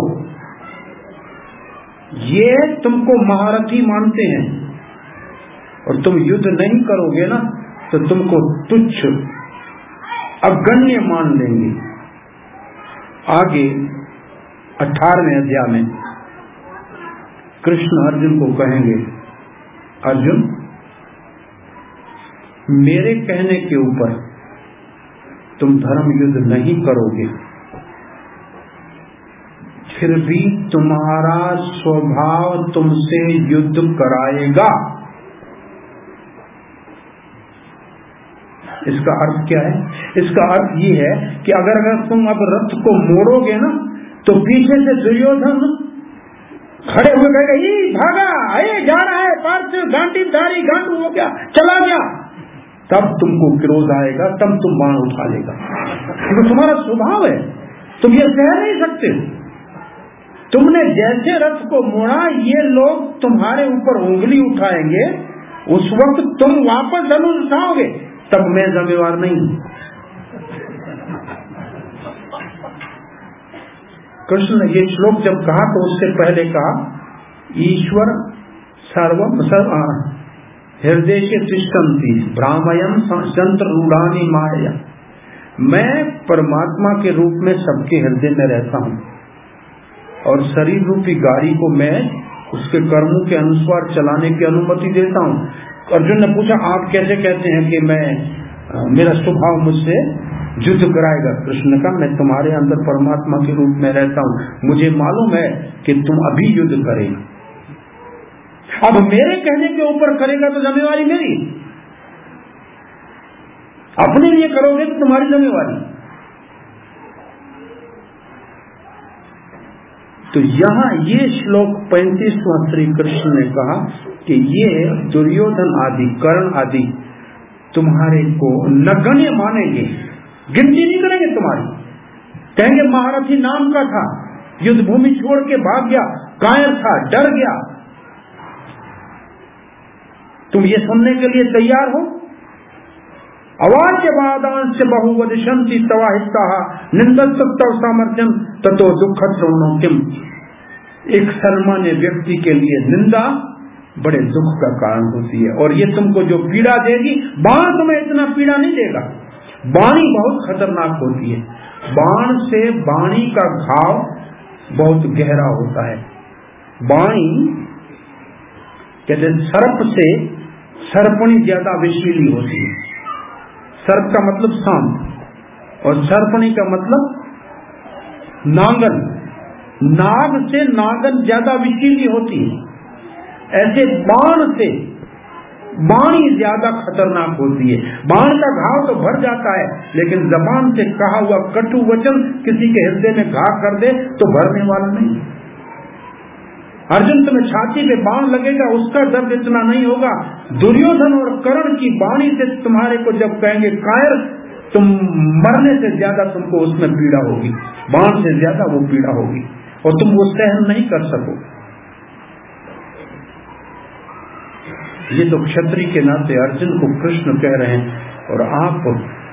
ये तुमको महारथी मानते हैं और तुम युद्ध नहीं करोगे ना तो तुमको तुच्छ अगण्य मान लेंगे। आगे अठारहवें अध्याय में कृष्ण अर्जुन को कहेंगे, अर्जुन मेरे कहने के ऊपर तुम धर्म युद्ध नहीं करोगे, फिर भी तुम्हारा स्वभाव तुमसे युद्ध कराएगा। इसका अर्थ क्या है? इसका अर्थ ये है कि अगर अगर तुम अब रथ को मोड़ोगे ना तो पीछे से दुर्योधन खड़े हुए कहेगा ये भागा, आए जा रहा है, पार्थ गांडीवधारी गांडू हो गया, चला गया। तब तुमको क्रोध आएगा, तब तुम बाण उठा लेगा, क्योंकि तुम्हारा स्वभाव है, तुम ये सह नहीं सकते। तुमने जैसे रथ को मोड़ा, ये लोग तुम्हारे ऊपर उंगली उठाएंगे, उस वक्त तुम वापस धनुष उठाओगे, तब मैं जिम्मेवार नहीं हूं। कृष्ण ने ये श्लोक जब कहा तो उससे पहले कहा ईश्वर सर्वम सर्व हृदय के तिष्ठन्ति भ्रामयन् संत्र रूढ़ानि माया। मैं परमात्मा के रूप में सबके हृदय में रहता हूँ और शरीर रूपी गाड़ी को मैं उसके कर्मों के अनुसार चलाने की अनुमति देता हूँ। अर्जुन ने पूछा आप कैसे कहते हैं कि मैं मेरा स्वभाव मुझसे युद्ध कराएगा? कृष्ण ने कहा मैं तुम्हारे अंदर परमात्मा के रूप में रहता हूँ, मुझे मालूम है कि तुम अभी युद्ध करेगा। अब मेरे कहने के ऊपर करेगा तो जिम्मेवारी मेरी, अपने लिए करोगे तो तुम्हारी जिम्मेवारी। तो यहाँ ये श्लोक पैंतीसवां श्री कृष्ण ने कहा कि ये दुर्योधन आदि कर्ण आदि तुम्हारे को नगण्य मानेंगे, गिनती नहीं करेंगे तुम्हारी, कहेंगे महारथी नाम का था, युद्ध भूमि छोड़ के भाग गया, कायर था, डर गया। तुम ये सुनने के लिए तैयार हो? अवाच्य वादांश बहुवदिशंति तवाहिता निंदत तव सामर्थ्यम ततो दुखद किम। एक सामान्य व्यक्ति के लिए निंदा बड़े दुख का कारण होती है, और ये तुमको जो पीड़ा देगी, बाण तुम्हें इतना पीड़ा नहीं देगा। बाणी बहुत खतरनाक होती है, बाण से बाणी का घाव बहुत गहरा होता है। वाणी कहते सर्प से सर्पणी ज्यादा विषीली होती है। सर्प का मतलब सांप और सर्पणी का मतलब नागन। नाग से नागन ज्यादा विषीली होती है। ऐसे बाण से वाणी ज्यादा खतरनाक होती है। बाण का घाव तो भर जाता है, लेकिन जबान से कहा हुआ कटु वचन किसी के हृदय में घाव कर दे तो भरने वाला नहीं। अर्जुन तुम्हें छाती पे बाण लगेगा, उसका दर्द इतना नहीं होगा। दुर्योधन और कर्ण की वाणी से तुम्हारे को जब कहेंगे कायर, तुम मरने से ज्यादा तुमको उसमें पीड़ा होगी, बाण से ज्यादा वो पीड़ा होगी और तुम वो सहन नहीं कर सको। ये तो क्षत्रिय के नाते अर्जुन को कृष्ण कह रहे हैं। और आप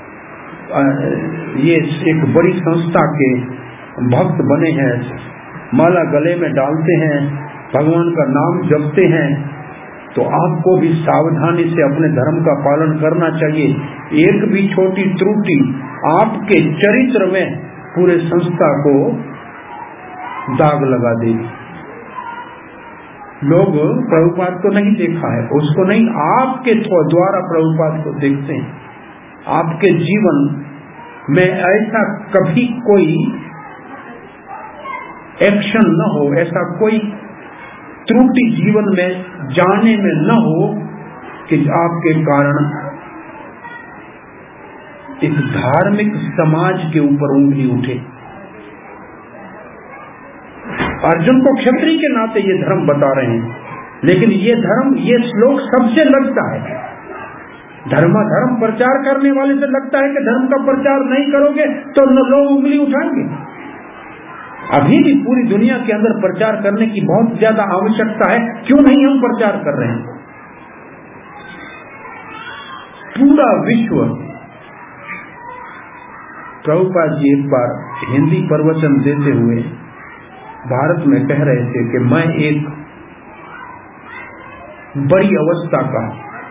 ये एक बड़ी संस्था के भक्त बने हैं, माला गले में डालते हैं, भगवान का नाम जपते हैं, तो आपको भी सावधानी से अपने धर्म का पालन करना चाहिए। एक भी छोटी त्रुटि आपके चरित्र में पूरे संस्था को दाग लगा देगी। लोग प्रभुपाद को नहीं देखा है, उसको नहीं, आपके द्वारा प्रभुपाद को देखते हैं। आपके जीवन में ऐसा कभी कोई एक्शन न हो, ऐसा कोई त्रुटि जीवन में जाने में न हो कि आपके कारण एक धार्मिक समाज के ऊपर उंगली उठे। अर्जुन को क्षत्रिय के नाते ये धर्म बता रहे हैं, लेकिन ये धर्म, ये श्लोक सबसे लगता है। धर्म धर्म प्रचार करने वाले से लगता है कि धर्म का प्रचार नहीं करोगे तो लोग उंगली उठाएंगे। अभी भी पूरी दुनिया के अंदर प्रचार करने की बहुत ज्यादा आवश्यकता है, क्यों नहीं हम प्रचार कर रहे हैं? पूरा विश्व, प्रभुपाद जी एक बार हिंदी प्रवचन देते हुए भारत में कह रहे थे कि मैं एक बड़ी अवस्था का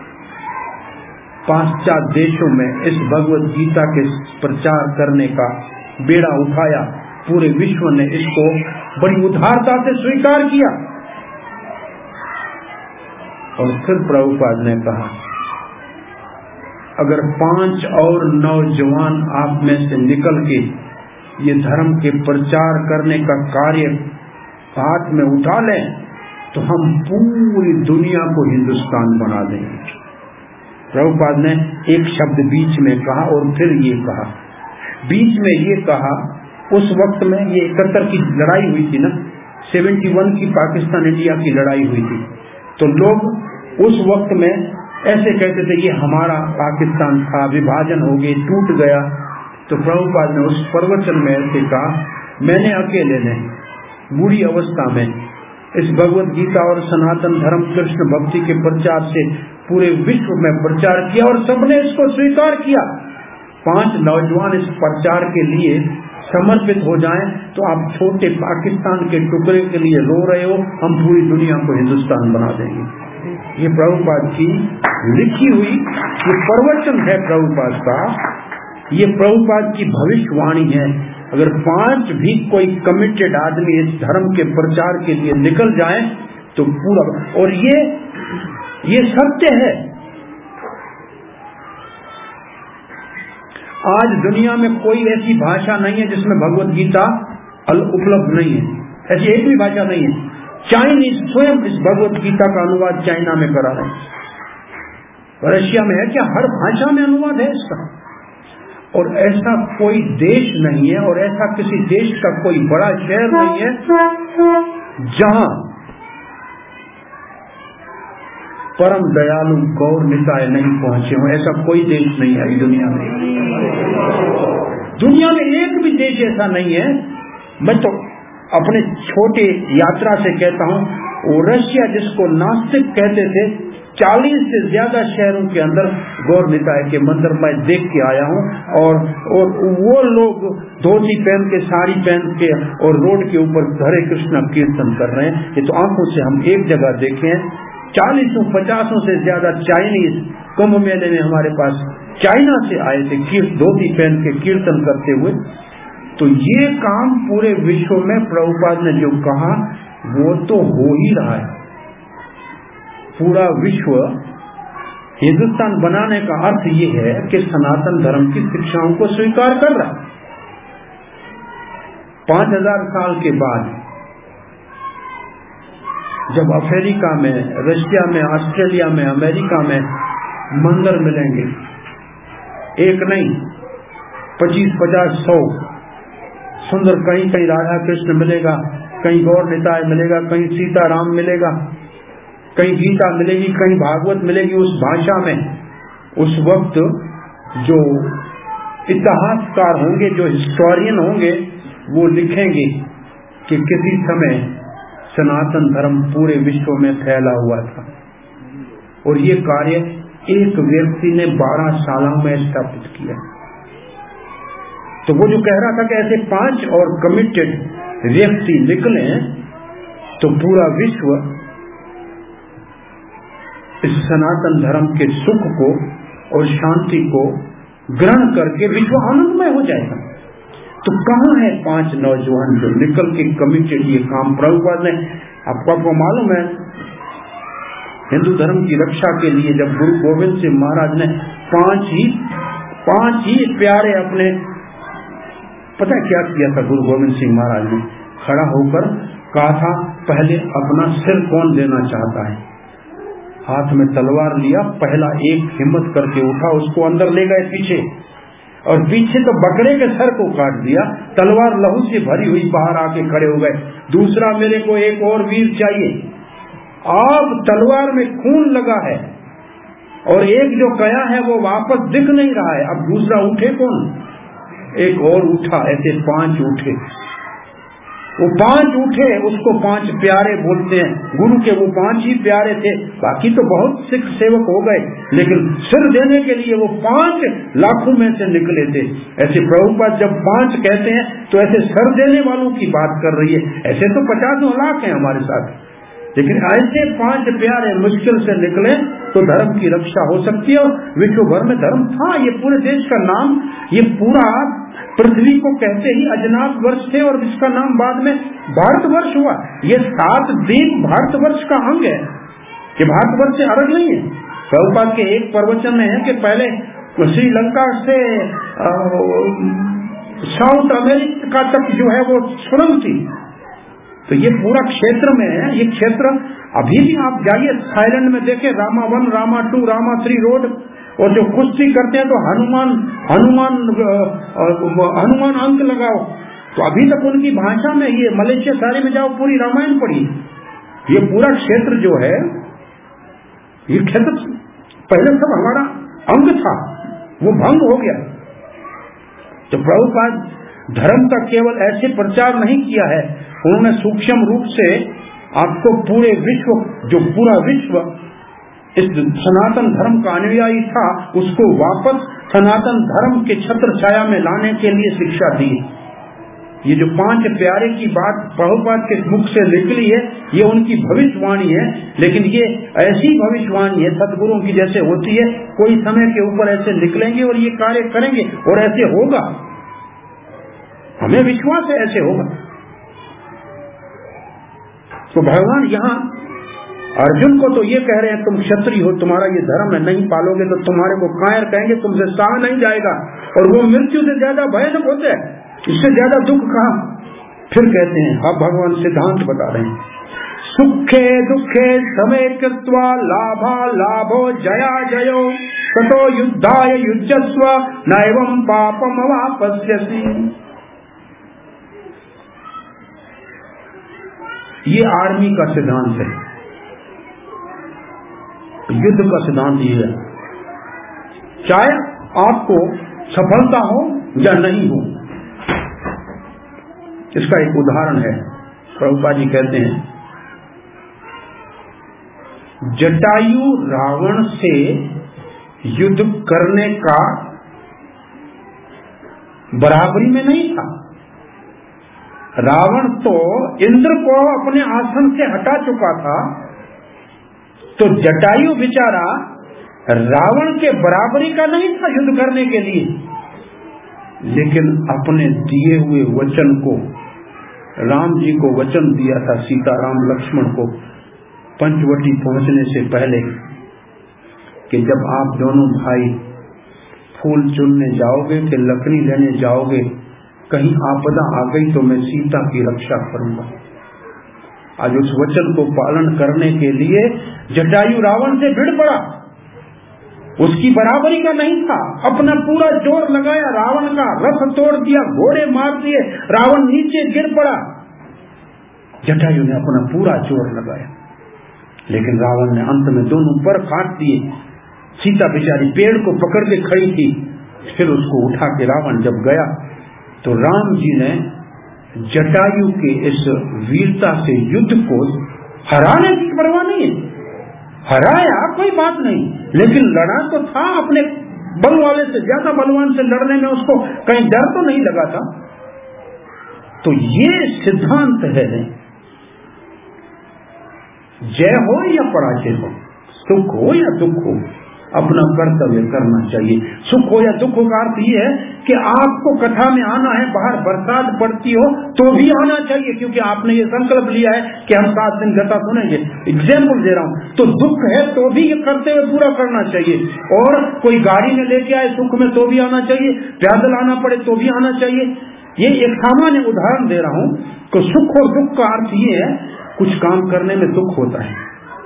पाश्चात्य देशों में इस भगवत गीता के प्रचार करने का बेड़ा उठाया। पूरे विश्व ने इसको बड़ी उदारता से स्वीकार किया। और फिर प्रभुपाद ने कहा, अगर पांच और नौजवान आप में से निकल के ये धर्म के प्रचार करने का कार्य हाथ में उठा लें तो हम पूरी दुनिया को हिंदुस्तान बना देंगे। प्रभुपाद ने एक शब्द बीच में कहा और फिर ये कहा, बीच में ये कहा, उस वक्त में ये इकहत्तर की लड़ाई हुई थी ना, इकहत्तर की पाकिस्तान इंडिया की लड़ाई हुई थी, तो लोग उस वक्त में ऐसे कहते थे ये हमारा पाकिस्तान था, विभाजन हो गई, टूट गया। तो प्रभुपाद ने उस प्रवचन में ऐसे कहा, मैंने अकेले ने बुरी अवस्था में इस भगवत गीता और सनातन धर्म कृष्ण भक्ति के प्रचार से पूरे विश्व में प्रचार किया और सबने इसको स्वीकार किया। पांच नौजवान इस प्रचार के लिए समर्पित हो जाएं तो आप छोटे पाकिस्तान के टुकड़े के लिए रो रहे हो, हम पूरी दुनिया को हिंदुस्तान बना देंगे। ये प्रभुपाद की लिखी हुई ये प्रवचन है प्रभुपाद का, ये प्रभुपाद की भविष्यवाणी है। अगर पांच भी कोई कमिटेड आदमी इस धर्म के प्रचार के लिए निकल जाए तो पूरा, और ये ये सत्य है। आज दुनिया में कोई ऐसी भाषा नहीं है जिसमें भगवत गीता उपलब्ध नहीं है, ऐसी एक भी भाषा नहीं है। चाइनीज स्वयं इस भगवत गीता का अनुवाद चाइना में करा रहे हैं। रशिया में है क्या? हर भाषा में अनुवाद है इसका। और ऐसा कोई देश नहीं है और ऐसा किसी देश का कोई बड़ा शहर नहीं है जहां परम दयालु गौर निताय नहीं पहुंचे हो। ऐसा कोई देश नहीं है दुनिया में। दुनिया में एक भी देश ऐसा नहीं है। मैं तो अपने छोटे यात्रा से कहता हूं, वो रशिया जिसको नास्तिक कहते थे, चालीस से ज्यादा शहरों के अंदर गौर निताय के मंदिर मैं देख के आया हूं। और, और वो लोग धोती पहन के, साड़ी पहन के और रोड के ऊपर हरे कृष्ण कीर्तन कर रहे हैं। ये तो आंखों से हम एक जगह देखे। चालीसों पचासों से ज्यादा चाइनीज कुंभ मेले में हमारे पास चाइना से आए थे, धोती पहन के कीर्तन करते हुए। तो ये काम पूरे विश्व में प्रभुपाद ने जो कहा वो तो हो ही रहा है। पूरा विश्व हिंदुस्तान बनाने का अर्थ ये है कि सनातन धर्म की शिक्षाओं को स्वीकार कर रहा है। पांच हजार साल के बाद जब अफ्रीका में, रशिया में, ऑस्ट्रेलिया में, अमेरिका में मंदिर मिलेंगे, एक नहीं पच्चीस पचास सौ सुंदर, कहीं कहीं राधा कृष्ण मिलेगा, कहीं गौर निताय मिलेगा, कहीं सीताराम मिलेगा, कहीं गीता मिलेगी, कहीं भागवत मिलेगी उस भाषा में। उस वक्त जो इतिहासकार होंगे, जो हिस्टोरियन होंगे, वो लिखेंगे कि किसी समय सनातन धर्म पूरे विश्व में फैला हुआ था और ये कार्य एक व्यक्ति ने बारह सालों में स्थापित किया। तो वो जो कह रहा था कि ऐसे पांच और कमिटेड व्यक्ति निकले तो पूरा विश्व इस सनातन धर्म के सुख को और शांति को ग्रहण करके विश्व आनंदमय हो जाएगा। तो कहाँ है पांच नौजवान जो निकल के कमिटेड ये काम? प्रभुपाद ने, आपको आपको मालूम है, हिंदू धर्म की रक्षा के लिए जब गुरु गोविंद सिंह महाराज ने पांच ही पांच ही प्यारे अपने, पता है क्या किया था गुरु गोविंद सिंह महाराज ने? खड़ा होकर कहा था, पहले अपना सिर कौन देना चाहता है? हाथ में तलवार लिया, पहला एक हिम्मत करके उठा, उसको अंदर ले गए पीछे, और पीछे तो बकरे के सर को काट दिया, तलवार लहू से भरी हुई बाहर आके खड़े हो गए। दूसरा, मेरे को एक और वीर चाहिए। अब तलवार में खून लगा है और एक जो गया है वो वापस दिख नहीं रहा है। अब दूसरा उठे कौन? एक और उठा, ऐसे पांच उठे। वो पांच उठे, उसको पांच प्यारे बोलते हैं। गुरु के वो पांच ही प्यारे थे, बाकी तो बहुत सिख सेवक हो गए, लेकिन सिर देने के लिए वो पांच लाखों में से निकले थे। ऐसे प्रभुपाद जब पांच कहते हैं तो ऐसे सर देने वालों की बात कर रही है। ऐसे तो पचासों लाख हैं हमारे साथ, लेकिन ऐसे पांच प्यारे मुश्किल से निकले तो धर्म की रक्षा हो सकती है। और विश्व भर में धर्म था। ये पूरे देश का नाम, ये पूरा पृथ्वी को कहते ही अजनाब वर्ष थे और इसका नाम बाद में भारतवर्ष हुआ। ये सात द्वीप भारतवर्ष का अंग है, ये भारतवर्ष से अलग नहीं है। प्रभुपाद के एक प्रवचन में है कि पहले श्रीलंका से साउथ अमेरिका तक जो है वो सुरंग थी। तो ये पूरा क्षेत्र में है। ये क्षेत्र अभी भी आप जाइए थाईलैंड में देखें, Rama one, Rama two, Rama three road, और जो कुश्ती करते हैं तो हनुमान हनुमान हनुमान अंक लगाओ। तो अभी तक उनकी भाषा में, ये मलेशिया सारे में जाओ, पूरी रामायण पढ़ी। ये पूरा क्षेत्र जो है, ये क्षेत्र पहले सब हमारा अंग था, वो भंग हो गया। तो प्रभुपाद धर्म का केवल ऐसे प्रचार नहीं किया है, उन्होंने सूक्ष्म रूप से आपको पूरे विश्व, जो पूरा विश्व इस सनातन धर्म का अनुयायी था, उसको वापस सनातन धर्म के छत्र छाया में लाने के लिए शिक्षा दी। ये जो पांच प्यारे की बात प्रभुपाद के मुख से निकली है, ये उनकी भविष्यवाणी है। लेकिन ये ऐसी भविष्यवाणी है सदगुरुओं की जैसे होती है, कोई समय के ऊपर ऐसे निकलेंगे और ये कार्य करेंगे और ऐसे होगा। हमें विश्वास है ऐसे होगा। तो भगवान यहाँ अर्जुन को तो ये कह रहे हैं, तुम क्षत्रिय हो, तुम्हारा ये धर्म है, नहीं पालोगे तो तुम्हारे को कायर कहेंगे, तुमसे सहा नहीं जाएगा, और वो मृत्यु से ज्यादा भयानक होते हैं, इससे ज्यादा दुख कहा। फिर कहते हैं, अब भगवान सिद्धांत बता रहे हैं, सुखे दुखे समय कृत्वा लाभा लाभो जया जयो ततो युद्धाय युज्यस्व नैवं पापम अवापस्यसि। ये आर्मी का सिद्धांत है, युद्ध का सिद्धांत ये है। चाहे आपको सफलता हो या नहीं हो, इसका एक उदाहरण है। प्रभुपाद जी कहते हैं, जटायु रावण से युद्ध करने का बराबरी में नहीं था। रावण तो इंद्र को अपने आसन से हटा चुका था, तो जटायु बेचारा रावण के बराबरी का नहीं था युद्ध करने के लिए। लेकिन अपने दिए हुए वचन को, राम जी को वचन दिया था सीता राम लक्ष्मण को पंचवटी पहुंचने से पहले कि जब आप दोनों भाई फूल चुनने जाओगे कि लकड़ी लेने जाओगे, कहीं आपदा आ गई तो मैं सीता की रक्षा करूंगा। आज उस वचन को पालन करने के लिए जटायु रावण से भिड़ पड़ा, उसकी बराबरी का नहीं था, अपना पूरा जोर लगाया, रावण का रथ तोड़ दिया, घोड़े मार दिए, रावण नीचे गिर पड़ा। जटायु ने अपना पूरा जोर लगाया, लेकिन रावण ने अंत में दोनों पर काट दिए। सीता बेचारी पेड़ को पकड़ के खड़ी थी, फिर उसको उठा के रावण जब गया तो राम जी ने जटायु के इस वीरता से युद्ध को हराने की परवाह नहीं है, हराया कोई बात नहीं, लेकिन लड़ा तो था, अपने बल वाले से ज्यादा बलवान से लड़ने में उसको कहीं डर तो नहीं लगा था। तो ये सिद्धांत है, जय हो या पराजय हो, सुख हो या दुख हो, अपना कर्तव्य करना चाहिए। सुख हो या दुख हो का अर्थ ये है कि आपको कथा में आना है, बाहर बरसात पड़ती हो तो भी आना चाहिए, क्योंकि आपने ये संकल्प लिया है कि हम सात दिन कथा सुनेंगे। एग्जाम्पल दे रहा हूं, तो दुख है तो भी ये करते हुए पूरा करना चाहिए, और कोई गाड़ी में लेके आए सुख में तो भी आना चाहिए, पैदल आना पड़े तो भी आना चाहिए। ये एक सामान्य उदाहरण दे रहा हूं कि सुख और दुख का अर्थ ये है, कुछ काम करने में दुख होता है।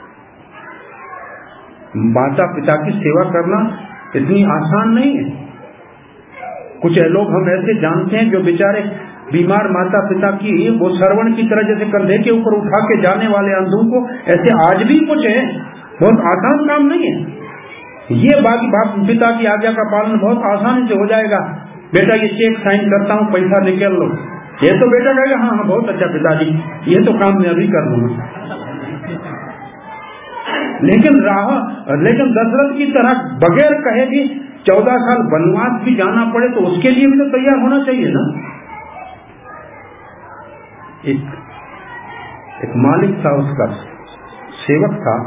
माता पिता की सेवा करना इतनी आसान नहीं है। कुछ लोग हम ऐसे जानते हैं जो बेचारे बीमार माता पिता की वो श्रवण की तरह जैसे कंधे के ऊपर उठा के जाने वाले अंधों को, ऐसे आज भी कुछ है। बहुत आसान काम नहीं है ये। बाकी बाप पिता की आज्ञा का पालन बहुत आसानी से हो जाएगा। बेटा ये चेक साइन करता हूँ, पैसा निकल लो, ये तो बेटा कहेगा हाँ हाँ बहुत अच्छा पिताजी, ये तो काम मैं अभी कर लूंगा। लेकिन राह लेकिन दशरथ की तरह बगैर कहे भी चौदह साल वनवास भी जाना पड़े तो उसके लिए भी तो तैयार होना चाहिए ना। एक एक मालिक था, उसका सेवक था,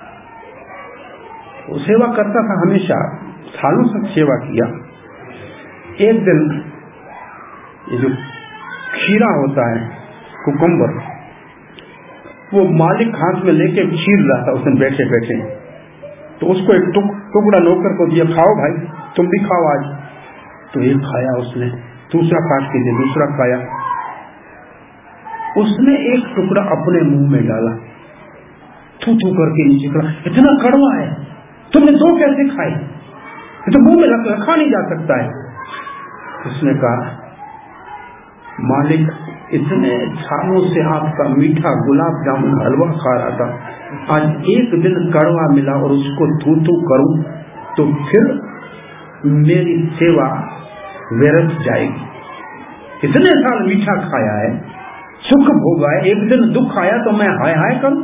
वो सेवा करता था, हमेशा सालों तक सेवा किया। एक दिन ये जो खीरा होता है, कुकुम्बर, वो मालिक हाथ में लेके छील रहा था उसने बैठे बैठे, तो उसको एक टुक, टुकड़ा नौकर को दिया, खाओ भाई तुम भी खाओ आज। तो एक खाया उसने, दूसरा काट के दिया, दूसरा खाया, उसने एक टुकड़ा अपने मुंह में डाला, थू थू करके नीचे करा, इतना कड़वा है, तुमने दो कैसे खाए, तो मुंह में रखा नहीं जा सकता है। उसने कहा मालिक इतने सालों से आपका मीठा गुलाब जामुन हलवा खा रहा था, आज एक दिन कड़वा मिला और उसको थू थू करूं तो फिर मेरी सेवा व्यर्थ जाएगी। इतने साल मीठा खाया है, सुख भोगा है, एक दिन दुख आया तो मैं हाय हाय करूं।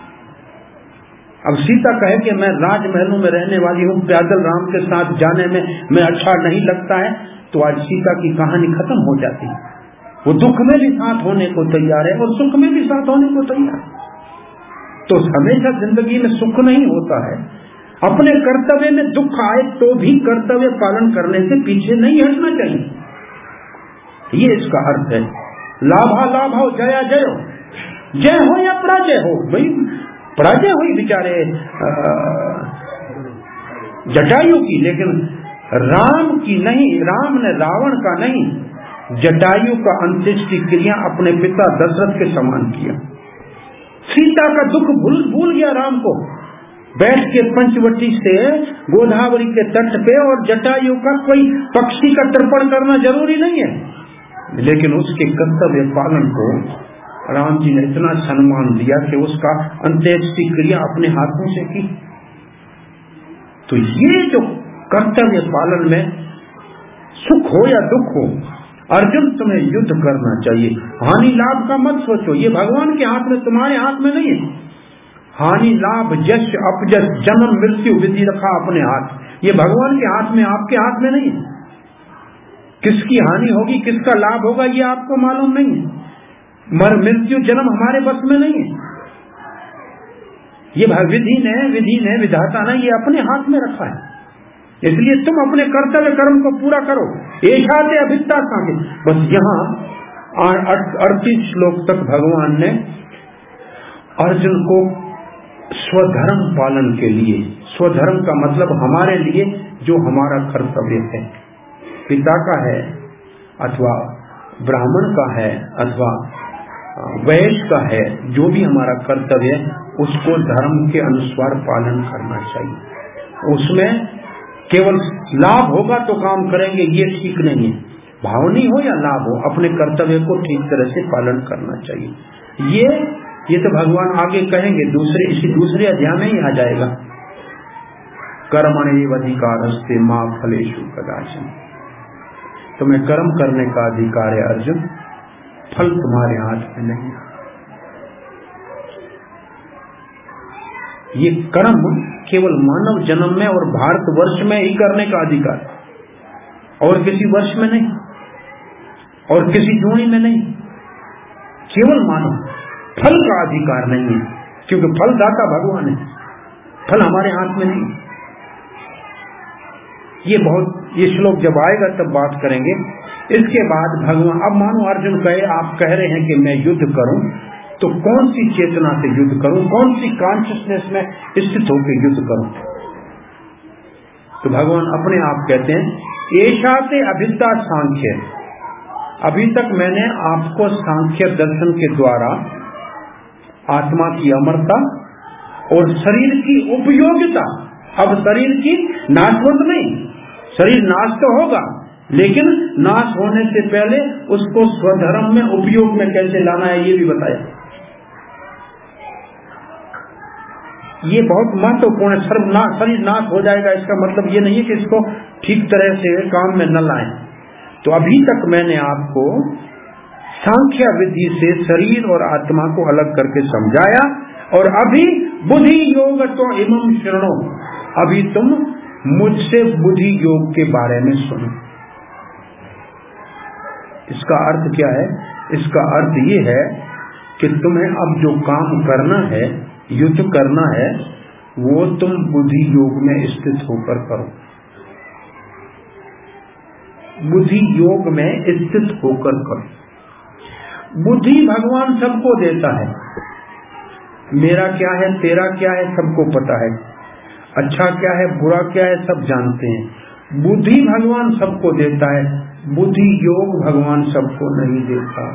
अब सीता कहे कि मैं राजमहलों में रहने वाली हूं, पैदल राम के साथ जाने में मैं अच्छा नहीं लगता है, तो आज सीता की कहानी खत्म हो जाती। वो दुख में भी साथ होने को तैयार है और सुख में भी साथ होने को तैयार है। तो हमेशा जिंदगी में सुख नहीं होता है। अपने कर्तव्य में दुख आए तो भी कर्तव्य पालन करने से पीछे नहीं हटना चाहिए। ये इसका अर्थ है। लाभा लाभ हो, जया जय हो, जय हो या पराजय हो। भाई पराजय हुई बेचारे जटायु की, लेकिन राम की नहीं। राम ने रावण का नहीं, जटायु का अंत्येष्टि क्रिया अपने पिता दशरथ के समान किया। सीता का दुख भूल भूल गया राम को, बैठ के पंचवटी से गोदावरी के तट पे, और जटायु का कोई पक्षी का तर्पण करना जरूरी नहीं है, लेकिन उसके कर्तव्य पालन को राम जी ने इतना सम्मान दिया कि उसका अंत्येष्टि क्रिया अपने हाथों से की। तो ये जो कर्तव्य पालन में सुख हो या दुख हो, अर्जुन तुम्हें युद्ध करना चाहिए। हानि लाभ का मत सोचो, ये भगवान के हाथ में, तुम्हारे हाथ में नहीं है। हानि लाभ यश अपयश जन्म मृत्यु विधि रखा अपने हाथ, ये भगवान के हाथ में, आपके हाथ में नहीं है। किसकी हानि होगी किसका लाभ होगा ये आपको मालूम नहीं है। मर मृत्यु जन्म हमारे बस में नहीं है। ये विधि ने विधि ने विधाता ने ये अपने हाथ में रखा है। इसलिए तुम अपने कर्तव्य कर्म को पूरा करो। एषाते अभित्ता सांख्य। बस यहाँ अड़तीस श्लोक तक भगवान ने अर्जुन को स्वधर्म पालन के लिए, स्वधर्म का मतलब हमारे लिए जो हमारा कर्तव्य है, पिता का है अथवा ब्राह्मण का है अथवा वैश्य का है, जो भी हमारा कर्तव्य है उसको धर्म के अनुसार पालन करना चाहिए। उसमें केवल लाभ होगा तो काम करेंगे, ये ठीक नहीं है। भाव नहीं हो या लाभ हो, अपने कर्तव्य को ठीक तरह से पालन करना चाहिए। ये ये तो भगवान आगे कहेंगे, दूसरे इसी दूसरे अध्याय में ही आ जाएगा। कर्मण्येव अधिकारस्ते मा फलेषु कदाचन। तुम्हें कर्म करने का अधिकार है अर्जुन, फल तुम्हारे हाथ में नहीं। ये कर्म केवल मानव जन्म में और भारतवर्ष में ही करने का अधिकार, और किसी वर्ष में नहीं, और किसी जूनी में नहीं, केवल मानव। फल का अधिकार नहीं है, क्योंकि फल दाता भगवान है, फल हमारे हाथ में नहीं। ये बहुत ये श्लोक जब आएगा तब बात करेंगे। इसके बाद भगवान, अब मानो अर्जुन कहे, आप कह रहे हैं कि मैं युद्ध करूं, तो कौन सी चेतना से युद्ध करूं, कौन सी कॉन्शियसनेस में स्थित होकर युद्ध करूं? तो भगवान अपने आप कहते हैं, एषाते अभिद्धा सांख्य। अभी तक मैंने आपको सांख्य दर्शन के द्वारा आत्मा की अमरता और शरीर की उपयोगिता, अब शरीर की नाशवंत नहीं, शरीर नाश तो होगा, लेकिन नाश होने से पहले उसको स्वधर्म में उपयोग में कैसे लाना है ये भी बताया। ये बहुत महत्वपूर्ण है। सर्वनाश, शरीर नाश हो जाएगा इसका मतलब ये नहीं है कि इसको ठीक तरह से काम में न लाएं। तो अभी तक मैंने आपको सांख्य विधि से शरीर और आत्मा को अलग करके समझाया, और अभी बुद्धि योग तो इमं शृणो, अभी तुम मुझसे बुद्धि योग के बारे में सुनो। इसका अर्थ क्या है? इसका अर्थ ये है कि तुम्हें अब जो काम करना है, युद्ध करना है, वो तुम बुद्धि योग में स्थित होकर करो। बुद्धि योग में स्थित होकर करो। बुद्धि भगवान सबको देता है, मेरा क्या है तेरा क्या है सबको पता है, अच्छा क्या है बुरा क्या है सब जानते हैं। बुद्धि भगवान सबको देता है, बुद्धि योग भगवान सबको नहीं देता।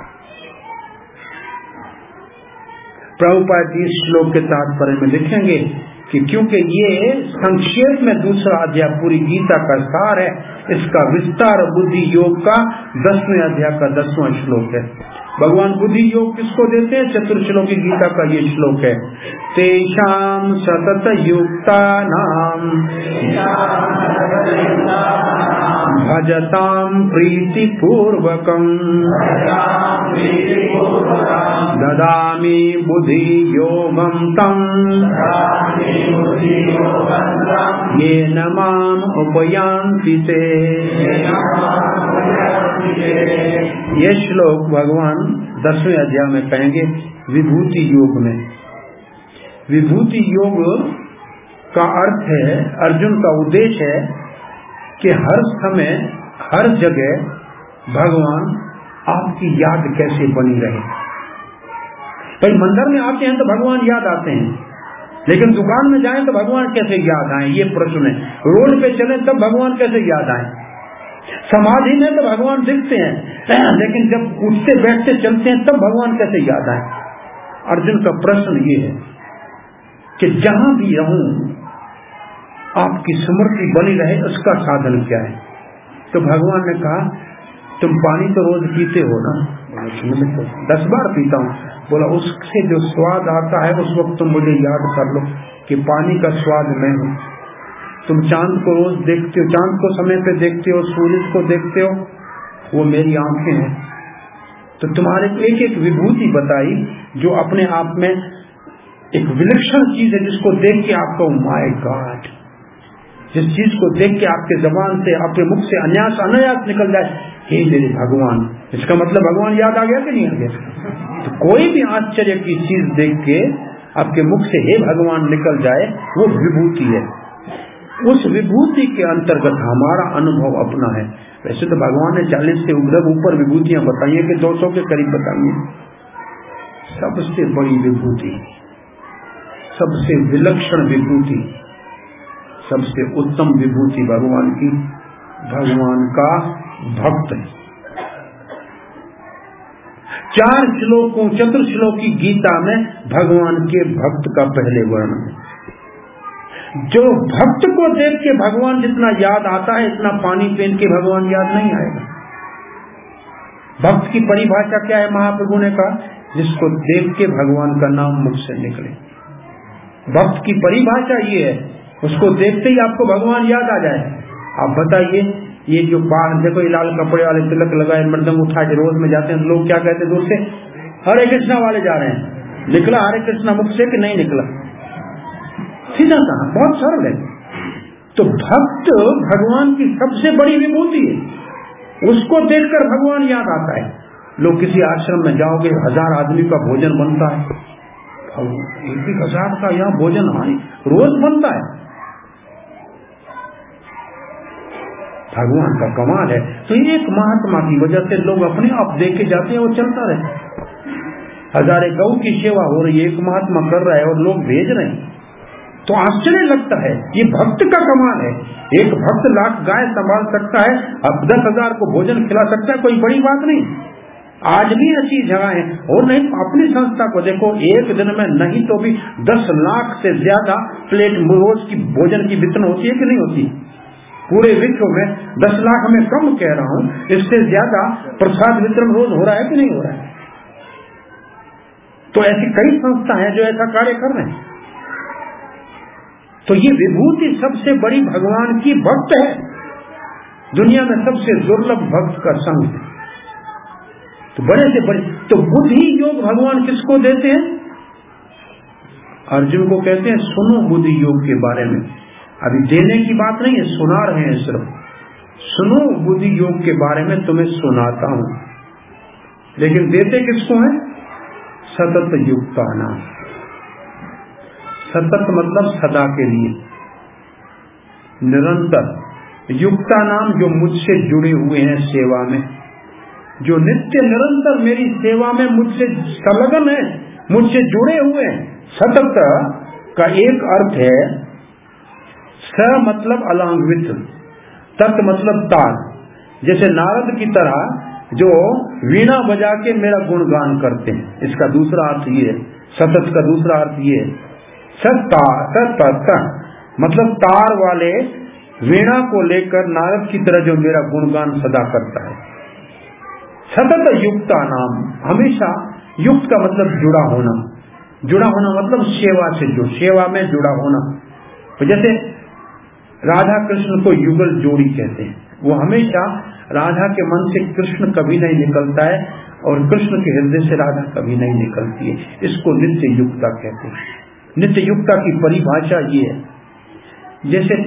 प्रभुपाद जी श्लोक के तात्पर्य में लिखेंगे कि क्योंकि ये संक्षेप में दूसरा अध्याय पूरी गीता का सार है, इसका विस्तार बुद्धि योग का दसवें अध्याय का दसवां श्लोक है। भगवान बुद्धि योग किसको देते हैं? चतुर्श्लोकी गीता का ये श्लोक है। तेषाम सतत युक्ता नाम भजताम प्रीति पूर्वकम ददामि बुद्धि योगम तम येन माम उपयान्ति ते। ये श्लोक भगवान दसवें अध्याय में कहेंगे विभूति योग में। विभूति योग का अर्थ है, अर्जुन का उद्देश्य है कि हर समय हर जगह भगवान आपकी याद कैसे बनी रहे। भाई मंदिर में आते हैं तो भगवान याद आते हैं, लेकिन दुकान में जाएं तो भगवान कैसे याद आए, ये प्रश्न है। रोड पे चले तब भगवान कैसे याद आए। समाधि में तो भगवान दिखते हैं, लेकिन जब उठते बैठते चलते हैं तब भगवान कैसे याद आए। अर्जुन का प्रश्न ये है कि जहां भी रहूं आपकी स्मृति बनी रहे, उसका साधन क्या है? तो भगवान ने कहा तुम पानी तो रोज पीते हो ना? दस बार पीता हूँ। बोला उससे जो स्वाद आता है उस वक्त तुम मुझे याद कर लो कि पानी का स्वाद मैं हूँ। तुम चांद को रोज देखते हो, चांद को समय पे देखते हो, सूरज को देखते हो, वो मेरी आंखें हैं। तो तुम्हारे एक एक विभूति बताई जो अपने आप में एक विलक्षण चीज है, जिसको देख के आपको माय गॉड, जिस चीज को देख के आपके जबान से, आपके मुख से अनायास अनायास निकल जाए हे मेरे भगवान। इसका मतलब भगवान याद आ गया कि नहीं आ गया? तो कोई भी आश्चर्य की चीज देख के आपके मुख से हे भगवान निकल जाए, वो विभूति है। उस विभूति के अंतर्गत हमारा अनुभव अपना है। वैसे तो भगवान ने चालीस से ऊपर विभूतियां बताई है कि दो सौ के करीब बताई है। सबसे बड़ी विभूति, सबसे विलक्षण विभूति, सबसे उत्तम विभूति भगवान की, भगवान का भक्त। चार श्लोकों चतुर्श्लोकी गीता में भगवान के भक्त का पहले वर्णन है। जो भक्त को देख के भगवान जितना याद आता है, इतना पानी पीन के भगवान याद नहीं आएगा। भक्त की परिभाषा क्या है? महाप्रभु ने कहा, जिसको देख के भगवान का नाम मुख से निकले। भक्त की परिभाषा ये है, उसको देखते ही आपको भगवान याद आ जाए। आप बताइए, ये जो बाहर देखो, ये लाल कपड़े वाले तिलक लगाए, मर्दम उठा के रोज में जाते हैं, लोग क्या कहते हैं दूर से, हरे कृष्णा वाले जा रहे हैं। निकला हरे कृष्णा मुख से कि नहीं निकला? सीधा कहा, बहुत सरल है। तो भक्त भगवान की सबसे बड़ी विभूति है, उसको देखकर भगवान याद आता है। लोग किसी आश्रम में जाओगे, हजार आदमी का भोजन बनता है, एक एक हजार का यहाँ भोजन हमारी रोज बनता है। भगवान का कमाल है। तो एक महात्मा की वजह से लोग अपने आप देख के जाते हैं, वो चलता रहता। हजारे गौ की सेवा हो रही है, एक महात्मा कर रहा है और लोग भेज रहे हैं, तो आश्चर्य लगता है। ये भक्त का कमाल है। एक भक्त लाख गाय संभाल सकता है, अब दस हजार को भोजन खिला सकता है, कोई बड़ी बात नहीं। आज भी ऐसी जगह है। और नहीं, अपनी संस्था को देखो, एक दिन में नहीं तो भी दस लाख से ज्यादा प्लेट रोज की भोजन की वितरण होती है कि नहीं होती? पूरे विश्व में दस लाख में कम कह रहा हूं, इससे ज्यादा प्रसाद वितरण रोज हो रहा है कि नहीं हो रहा है? तो ऐसी कई संस्था हैं जो ऐसा कार्य कर रहे हैं। तो ये विभूति सबसे बड़ी भगवान की भक्त है। दुनिया में सबसे दुर्लभ भक्त का संग है। तो बड़े से बड़े, तो बुद्धि योग भगवान किसको देते हैं? अर्जुन को कहते हैं सुनो बुद्धि योग के बारे में। अभी देने की बात नहीं है, सुना रहे हैं सिर्फ। सुनो बुद्धि योग के बारे में तुम्हें सुनाता हूं। लेकिन देते किसको है? सतत युक्ता नाम। सतत मतलब सदा के लिए, निरंतर। युक्ता नाम जो मुझसे जुड़े हुए हैं सेवा में, जो नित्य निरंतर मेरी सेवा में मुझसे संलग्न है, मुझसे जुड़े हुए हैं। सतत का एक अर्थ है, स मतलब अलॉन्ग विथ, तत् मतलब ताल। जैसे नारद की तरह जो वीणा बजा के मेरा गुणगान करते हैं, इसका दूसरा अर्थ ये है। सतत का दूसरा अर्थ ये है, सत्ता सतत मतलब तार वाले वीणा को लेकर नारद की तरह जो मेरा गुणगान सदा करता है। सतत युक्ता नाम, हमेशा युक्त का मतलब जुड़ा होना। जुड़ा होना मतलब सेवा से जो सेवा में जुड़ा होना। तो जैसे राधा कृष्ण को युगल जोड़ी कहते हैं, वो हमेशा राधा के मन से कृष्ण कभी नहीं निकलता है और कृष्ण के हृदय से राधा कभी नहीं निकलती है। इसको नित्य युक्ता कहते हैं। नित्य युक्ता की परिभाषा ये है, जैसे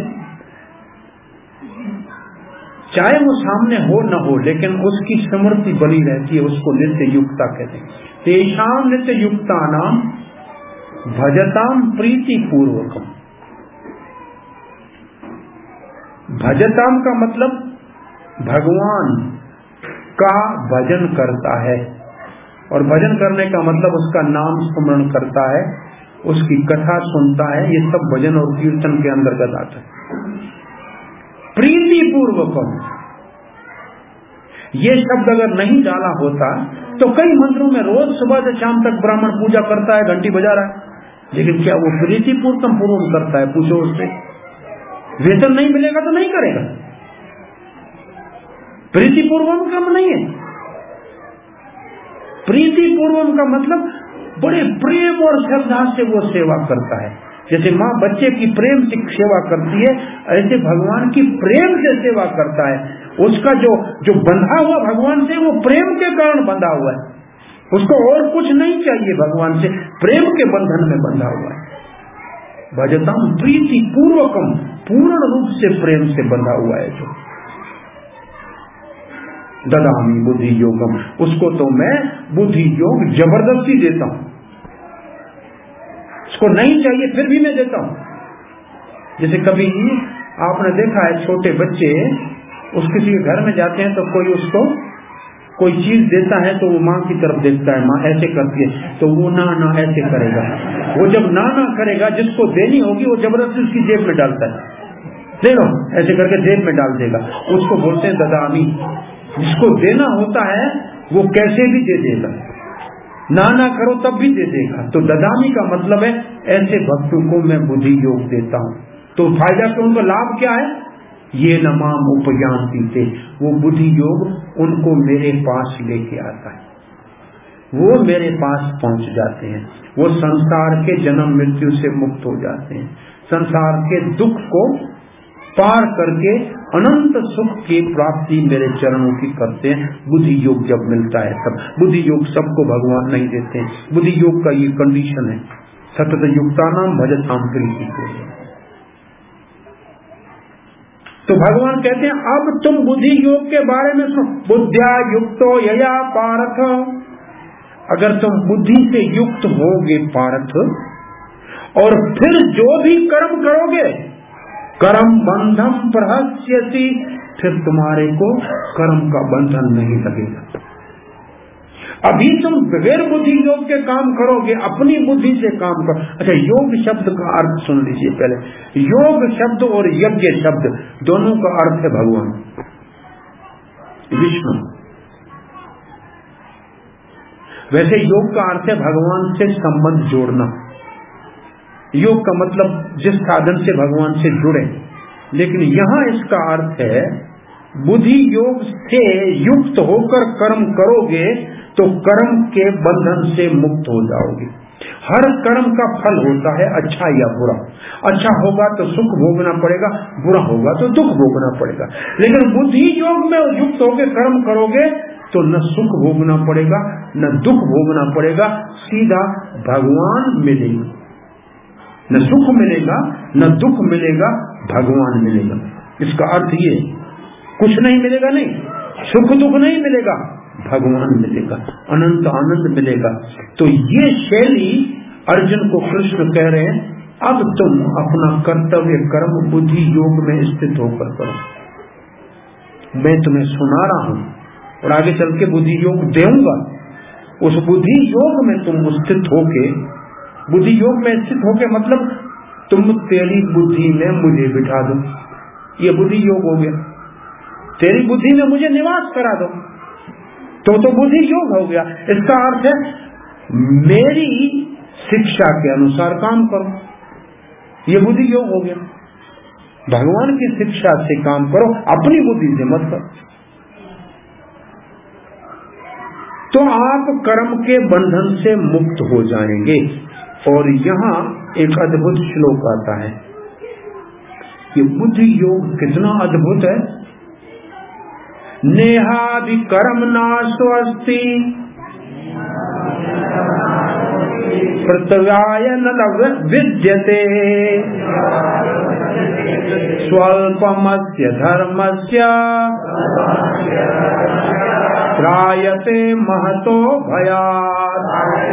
चाहे वो सामने हो न हो लेकिन उसकी स्मृति बनी रहती है, उसको नित्य युक्ता कहते हैं। तेषाम नित्य युक्ता नाम भजताम प्रीति पूर्वकम। भजताम का मतलब भगवान का भजन करता है, और भजन करने का मतलब उसका नाम स्मरण करता है, उसकी कथा सुनता है। ये सब भजन और कीर्तन के अंतर्गत आता है। प्रीति पूर्वकम, ये शब्द अगर नहीं डाला होता तो कई मंदिरों में रोज सुबह से शाम तक ब्राह्मण पूजा करता है, घंटी बजा रहा है, लेकिन क्या वो प्रीति पूर्वकम पूर्वक करता है? पूछो उससे। वेतन नहीं मिलेगा तो नहीं करेगा। प्रीति पूर्वम का नहीं है। प्रीति पूर्वम का मतलब बड़े प्रेम और श्रद्धा से वो सेवा करता है। जैसे माँ बच्चे की प्रेम से सेवा करती है, ऐसे भगवान की प्रेम से सेवा करता है। उसका जो जो बंधा हुआ भगवान से, वो प्रेम के कारण बंधा हुआ है। उसको और कुछ नहीं चाहिए, भगवान से प्रेम के बंधन में बंधा हुआ है। भजताम प्रीति पूर्वकम, पूर्ण रूप से प्रेम से बंधा हुआ है जो। ददामी बुद्धि योगम, उसको तो मैं बुद्धि योग जबरदस्ती देता हूं। उसको नहीं चाहिए फिर भी मैं देता हूं। जैसे कभी आपने देखा है छोटे बच्चे उस किसी के घर में जाते हैं तो कोई उसको कोई चीज देता है तो वो माँ की तरफ देखता है, माँ ऐसे करती है तो वो ना ना ऐसे करेगा। वो जब ना ना करेगा जिसको देनी होगी वो जबरदस्ती उसकी जेब में डालता है, देखो ऐसे करके जेब में डाल देगा। उसको बोलते हैं ददामी। जिसको देना होता है वो कैसे भी दे देगा, ना ना करो तब भी दे देगा। तो ददामी का मतलब है ऐसे भक्तों को मैं बुद्धि योग देता हूँ। तो फायदा क्यों, उनका लाभ क्या है? ये नमाम उपयांति थे, वो बुद्धि योग उनको मेरे पास लेके आता है, वो मेरे पास पहुंच जाते हैं, वो संसार के जन्म मृत्यु से मुक्त हो जाते हैं, संसार के दुख को पार करके अनंत सुख की प्राप्ति मेरे चरणों की करते हैं। बुद्धि योग जब मिलता है तब। बुद्धि योग सबको भगवान नहीं देते हैं, बुद्धि योग का ये कंडीशन है, सतत युक्ता नाम भजताम प्रीति को। तो भगवान कहते हैं अब तुम बुद्धि योग के बारे में सुन। बुद्ध्या युक्तो यया पार्थ, अगर तुम बुद्धि से युक्त होगे पार्थ, और फिर जो भी कर्म करोगे कर्म बंधम प्रहस्यसि, फिर तुम्हारे को कर्म का बंधन नहीं लगेगा। अभी तुम बगैर बुद्धि योग के काम करोगे, अपनी बुद्धि से काम करो। अच्छा, योग शब्द का अर्थ सुन लीजिए पहले। योग शब्द और यज्ञ शब्द दोनों का अर्थ है भगवान विष्णु। वैसे योग का अर्थ है भगवान से संबंध जोड़ना। योग का मतलब जिस साधन से भगवान से जुड़े, लेकिन यहां इसका अर्थ है बुद्धि योग से युक्त होकर कर्म करोगे तो कर्म के बंधन से मुक्त हो जाओगे। हर कर्म का फल होता है अच्छा या बुरा। अच्छा होगा तो सुख भोगना पड़ेगा, बुरा होगा तो दुख भोगना पड़ेगा। लेकिन बुद्धि योग में युक्त होकर कर्म करोगे तो न सुख भोगना पड़ेगा न दुख भोगना पड़ेगा, सीधा भगवान मिलेगा। न सुख मिलेगा न दुख मिलेगा, भगवान मिलेगा। इसका अर्थ ये, कुछ नहीं मिलेगा, नहीं सुख दुख नहीं मिलेगा, भगवान मिलेगा, अनंत आनंद मिलेगा। तो ये शैली अर्जुन को कृष्ण कह रहे हैं, अब तुम अपना कर्तव्य कर्म बुद्धि योग में स्थित होकर करो। मैं तुम्हें सुना रहा हूं और आगे चल के बुद्धि योग दूंगा। उस बुद्धि योग में तुम स्थित होके, बुद्धि योग में स्थित होके मतलब तुम तेरी बुद्धि में मुझे बिठा दो, ये बुद्धि योग हो गया। तेरी बुद्धि में मुझे निवास करा दो तो तो बुद्धि योग हो गया। इसका अर्थ है मेरी शिक्षा के अनुसार काम करो, ये बुद्धि योग हो गया। भगवान की शिक्षा से काम करो, अपनी बुद्धि से मत करो। तो आप कर्म के बंधन से मुक्त हो जाएंगे। और यहाँ एक अद्भुत श्लोक आता है कि बुद्धि योग कितना अद्भुत है। नेहादि कर्म नाशो अस्ति प्रत्यवाय न विद्यते स्वल्पमस्य धर्मस्य त्रायते महतो भयात्।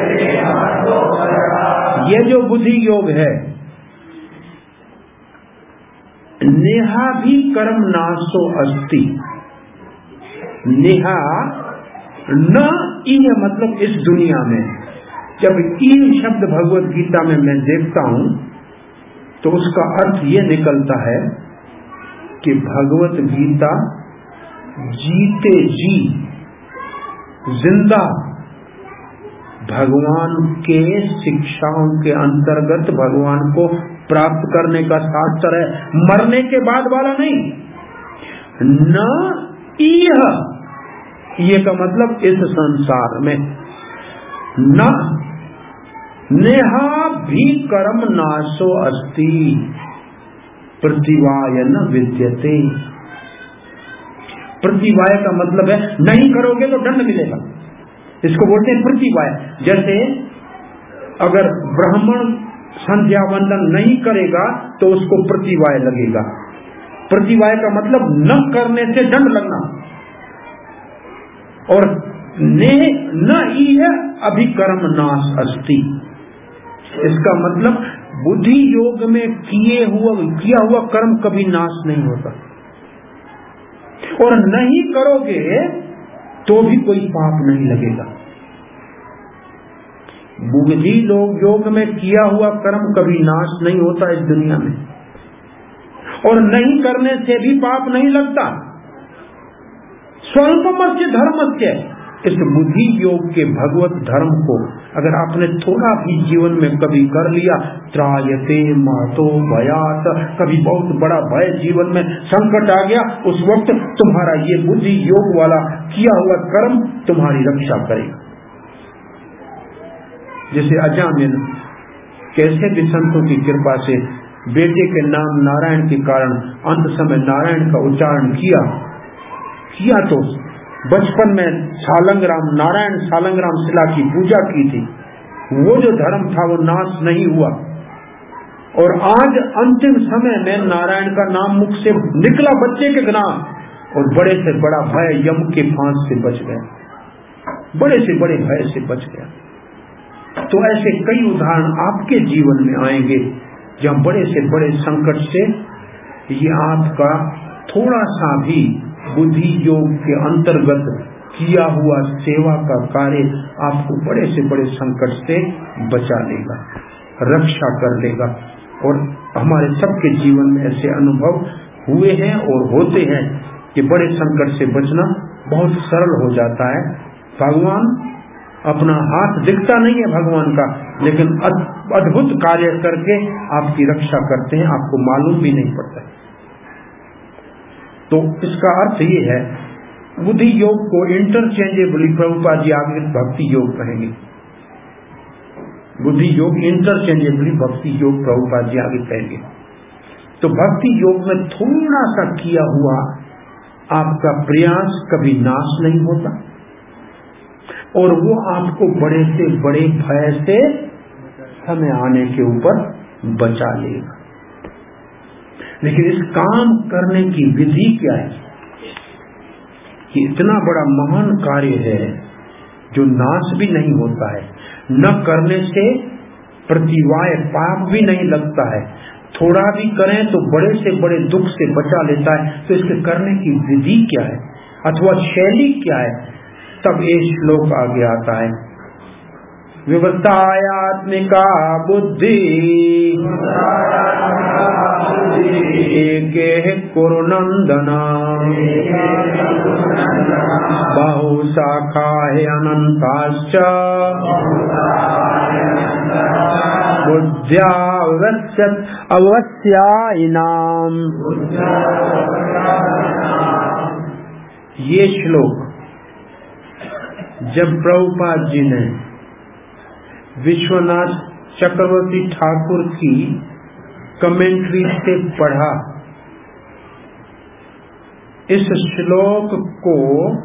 ये जो बुद्धि योग है, नेहा भी कर्म नाशो अस्ति। नेहा न ई मतलब इस दुनिया में। जब ई शब्द भगवत गीता में मैं देखता हूं तो उसका अर्थ ये निकलता है कि भगवत गीता जीते जी जिंदा भगवान के शिक्षाओं के अंतर्गत भगवान को प्राप्त करने का शास्त्र है, मरने के बाद वाला नहीं। न इह, ये का मतलब इस संसार में, न नेहा भी कर्म नाशो अस्ति प्रतिवाय न विद्यते। प्रतिवाय का मतलब है नहीं करोगे तो दंड मिलेगा, इसको बोलते हैं प्रतिवाय। जैसे अगर ब्राह्मण संध्या वंदन नहीं करेगा तो उसको प्रतिवाय लगेगा। प्रतिवाय का मतलब न करने से दंड लगना। और ने न ई है अभिकर्म नाश अस्ति, इसका मतलब बुद्धि योग में किए हुआ किया हुआ कर्म कभी नाश नहीं होता, और नहीं करोगे तो भी कोई पाप नहीं लगेगा। बुद्धि लोग योग में किया हुआ कर्म कभी नाश नहीं होता इस दुनिया में, और नहीं करने से भी पाप नहीं लगता। स्वल्पमस्य धर्मस्य, इस बुद्धि योग के भगवत धर्म को अगर आपने थोड़ा भी जीवन में कभी कर लिया, त्रायते महतो भयात, कभी बहुत बड़ा भय जीवन में संकट आ गया, उस वक्त तुम्हारा ये बुद्धि योग वाला किया हुआ कर्म तुम्हारी रक्षा करेगा। जैसे अजामिल कैसे भी संतों की कृपा से बेटे के नाम नारायण के कारण अंत समय नारायण का उच्चारण किया किया तो बचपन में सालंगराम नारायण सालंगराम शिला की पूजा की थी, वो जो धर्म था वो नाश नहीं हुआ, और आज अंतिम समय में नारायण का नाम मुख से निकला बच्चे के नाम, और बड़े से बड़ा भय यम के फांस से बच गया, बड़े से बड़े भय से बच गया। तो ऐसे कई उदाहरण आपके जीवन में आएंगे जहाँ बड़े से बड़े संकट से ये आपका थोड़ा सा भी बुद्धि योग के अंतर्गत किया हुआ सेवा का कार्य आपको बड़े से बड़े संकट से बचा लेगा, रक्षा कर लेगा। और हमारे सबके जीवन में ऐसे अनुभव हुए हैं और होते हैं कि बड़े संकट से बचना बहुत सरल हो जाता है। भगवान अपना हाथ दिखता नहीं है भगवान का, लेकिन अद्भुत कार्य करके आपकी रक्षा करते हैं, आपको मालूम भी नहीं पड़ता। तो इसका अर्थ ये है, बुद्धि योग को इंटरचेंजेबली प्रभुपाद जी आगे भक्ति योग कहेंगे। बुद्धि योग इंटरचेंजेबली भक्ति योग प्रभुपाद जी आगे कहेंगे। तो भक्ति योग में थोड़ा सा किया हुआ आपका प्रयास कभी नाश नहीं होता, और वो आपको बड़े से बड़े भय से समय आने के ऊपर बचा लेगा। लेकिन इस काम करने की विधि क्या है कि इतना बड़ा महान कार्य है जो नाश भी नहीं होता है, न करने से प्रतिवाय पाप भी नहीं लगता है, थोड़ा भी करें तो बड़े से बड़े दुख से बचा लेता है। तो इसके करने की विधि क्या है अथवा शैली क्या है, तब ये श्लोक आगे आता है। व्यवस्थायात्मिका बुद्धि एके कुरु नंदन बहुशाखा अनंताश्च बुद्ध्या अवश्याइनाम। ये श्लोक जब प्रभुपाद जी ने विश्वनाथ चक्रवर्ती ठाकुर की कमेंट्री से पढ़ा, इस श्लोक को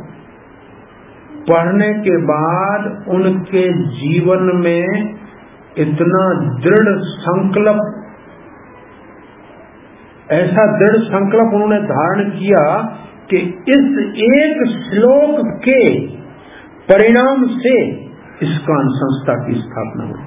पढ़ने के बाद उनके जीवन में इतना दृढ़ संकल्प, ऐसा दृढ़ संकल्प उन्होंने धारण किया कि इस एक श्लोक के परिणाम से इस्कॉन संस्था की स्थापना हुई।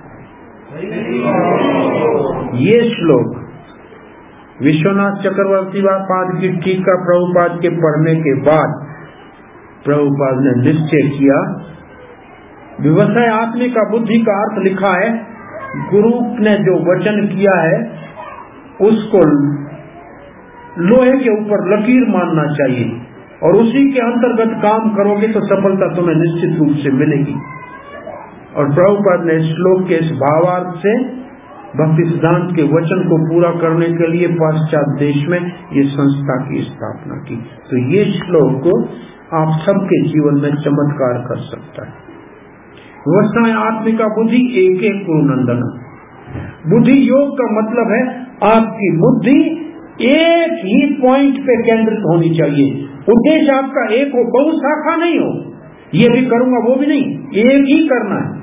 ये श्लोक विश्वनाथ चक्रवर्ती पाद की टीका प्रभुपाद के पढ़ने के बाद प्रभुपाद ने निश्चय किया, विवसाय आत्मे का बुद्धि का अर्थ लिखा है, गुरु ने जो वचन किया है उसको लोहे के ऊपर लकीर मानना चाहिए, और उसी के अंतर्गत काम करोगे तो सफलता तुम्हें निश्चित रूप से मिलेगी। और प्रभुपाद ने श्लोक के इस भावार्थ से भक्ति सिद्धांत के वचन को पूरा करने के लिए पाश्चात्य देश में ये संस्था की स्थापना की। तो ये श्लोक आप सबके जीवन में चमत्कार कर सकता है। व्यवस्थाएं आत्मिका बुद्धि एक एक कुरु नंदन। बुद्धि योग का मतलब है आपकी बुद्धि एक ही पॉइंट पे केंद्रित होनी चाहिए, उद्देश्य आपका एक हो, बहु शाखा नहीं हो, ये भी करूंगा वो भी नहीं, एक ही करना है।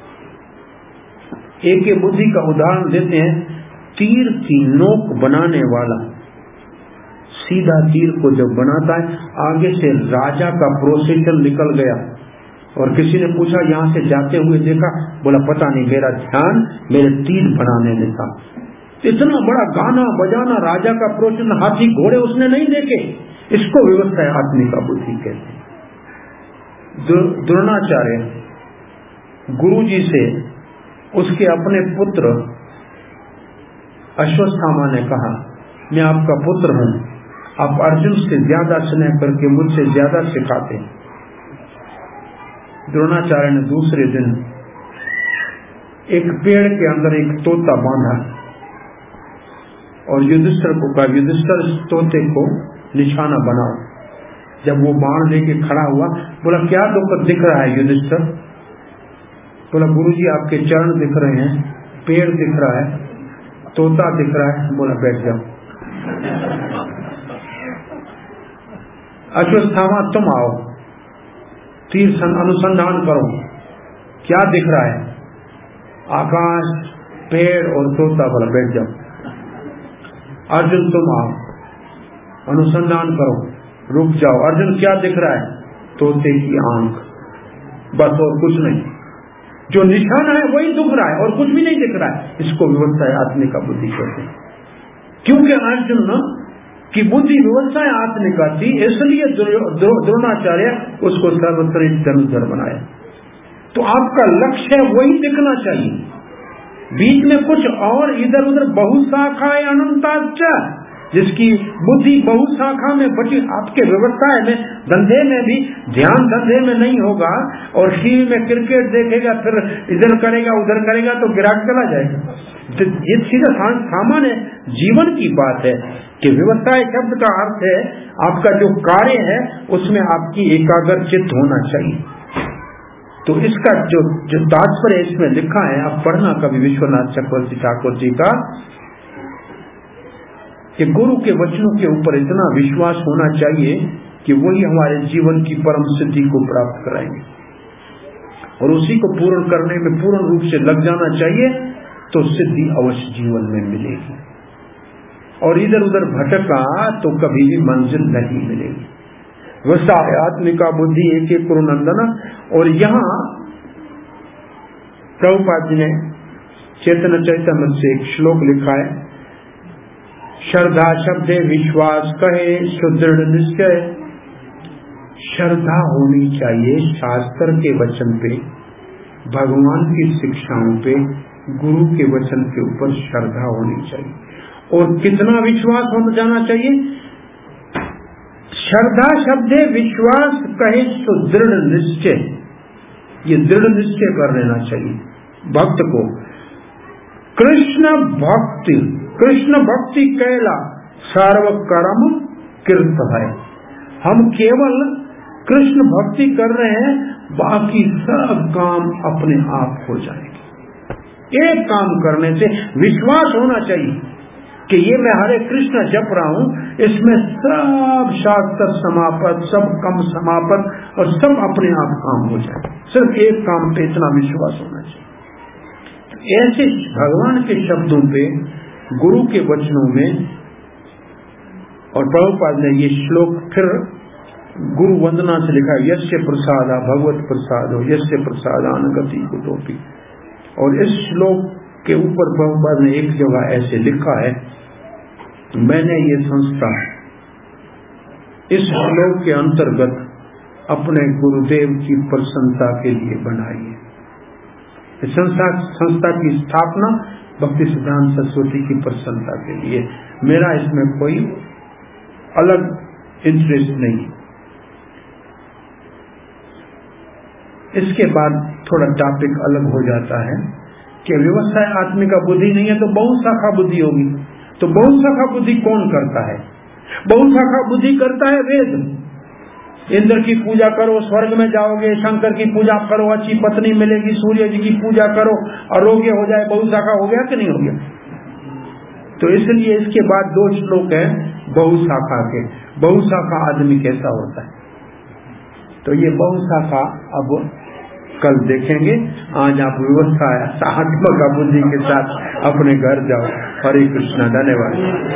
एक ही बुद्धि का उदाहरण देते हैं, तीर की नोक बनाने वाला सीधा तीर को जब बनाता है, आगे से राजा का प्रोसेशन निकल गया और किसी ने पूछा यहाँ से जाते हुए देखा, बोला पता नहीं, मेरा ध्यान मेरे तीर बनाने में था। इतना बड़ा गाना बजाना, राजा का प्रवचन, हाथी घोड़े उसने नहीं देखे। इसको व्यवस्था आत्मिका बुद्धि कहते हैं। द्रोणाचार्य गुरु जी से उसके अपने पुत्र अश्वत्थामा ने कहा, मैं आपका पुत्र हूं, आप अर्जुन से ज्यादा स्नेह करके मुझसे ज्यादा सिखाते। द्रोणाचार्य ने दूसरे दिन एक पेड़ के अंदर एक तोता बांधा और युधिष्ठिर को कहा, युधिष्ठिर इस तोते को निशाना बनाओ। जब वो बाण लेके खड़ा हुआ, बोला क्या दुख दिख रहा है युधिष्ठिर? बोला गुरुजी आपके चरण दिख रहे हैं, पेड़ दिख रहा है, तोता दिख रहा है। बोला बैठ जाओ। अश्वत्थामा तुम आओ, तीर अनुसंधान करो, क्या दिख रहा है? आकाश, पेड़ और तोता। बोला बैठ जाओ। अर्जुन तुम आओ, अनुसंधान करो, रुक जाओ। अर्जुन क्या दिख रहा है? तोते की आंख, बस और कुछ नहीं। जो निशाना है वही दिख रहा है और कुछ भी नहीं दिख रहा है। इसको व्यवस्था आत्मिका बुद्धि कहते हैं। क्योंकि अर्जुन की बुद्धि व्यवस्था आत्मिका थी, इसलिए द्रोणाचार्य उसको सर्वश्रेष्ठ धनुर्धर बनाया। तो आपका लक्ष्य वही दिखना चाहिए, बीच में कुछ और इधर उधर बहुशाखा अनंताच, जिसकी बुद्धि बहुशाखा में बची। आपके व्यवसाय में, धंधे में भी ध्यान धंधे में नहीं होगा और टीवी में क्रिकेट देखेगा, फिर इधर करेगा उधर करेगा तो गिराक चला जाएगा। ये सीधा सामान्य जीवन की बात है कि व्यवसाय शब्द का अर्थ है आपका जो कार्य है उसमें आपकी एकाग्र चित्त होना चाहिए। तो इसका जो जो तात्पर्य इसमें लिखा है, आप पढ़ना कभी विश्वनाथ चक्रवर्ती ठाकुर जी का, कि गुरु के वचनों के ऊपर इतना विश्वास होना चाहिए कि वही हमारे जीवन की परम सिद्धि को प्राप्त कराएंगे और उसी को पूर्ण करने में पूर्ण रूप से लग जाना चाहिए, तो सिद्धि अवश्य जीवन में मिलेगी। और इधर उधर भटका तो कभी भी मंजिल नहीं मिलेगी। वैसा आत्मिका बुद्धि एक एक कुरुनंदन। और यहाँ प्रभुपाद जी ने चैतन्य चैतन्य से एक श्लोक लिखा है, श्रद्धा शब्दे विश्वास कहे सुदृढ़ निश्चय। श्रद्धा होनी चाहिए शास्त्र के वचन पे, भगवान की शिक्षाओं पे, गुरु के वचन के ऊपर श्रद्धा होनी चाहिए। और कितना विश्वास होना जाना चाहिए? श्रद्धा शब्दे विश्वास कहे तो दृढ़ निश्चय, ये दृढ़ निश्चय कर लेना चाहिए भक्त को। कृष्ण भक्ति, कृष्ण भक्ति कैला सर्व कर्म कृत है। हम केवल कृष्ण भक्ति कर रहे हैं, बाकी सब काम अपने आप हो जाएंगे। एक काम करने से विश्वास होना चाहिए कि ये मैं हरे कृष्ण जप रहा हूं, इसमें सब शास्त्र समापत, सब कम समापत और सब अपने आप काम हो जाए। सिर्फ एक काम पे इतना विश्वास होना चाहिए। ऐसे भगवान के शब्दों पे, गुरु के वचनों में, और प्रभुपाद ने ये श्लोक फिर गुरु वंदना से लिखा है, यस्य प्रसादा भगवत प्रसादो यस्य प्रसादान गति कुतोपि। और इस श्लोक के ऊपर प्रभुपाद ने एक जगह ऐसे लिखा है, मैंने ये संस्था इस श्लोक के अंतर्गत अपने गुरुदेव की प्रसन्नता के लिए बनाई है। संस्था संस्था की स्थापना भक्ति सिद्धांत सरस्वती की प्रसन्नता के लिए। मेरा इसमें कोई अलग इंटरेस्ट नहीं। इसके बाद थोड़ा टॉपिक अलग हो जाता है कि व्यवस्था आत्मिका बुद्धि नहीं है तो बहुशाखा बुद्धि होगी। तो बहुशाखा बुद्धि कौन करता है? बहुशाखा बुद्धि करता है वेद। इंद्र की पूजा करो स्वर्ग में जाओगे, शंकर की पूजा करो अच्छी पत्नी मिलेगी, सूर्य जी की पूजा करो आरोग्य हो जाए। बहुशाखा हो गया कि नहीं हो गया? तो इसलिए इसके बाद दो श्लोक है बहुशाखा के। बहुशाखा आदमी कैसा होता है, तो ये बहुशाखा अब कल देखेंगे। आज आप व्यवस्था आत्मिका बुद्धि के साथ अपने घर जाओ। हरे कृष्णा, धन्यवाद।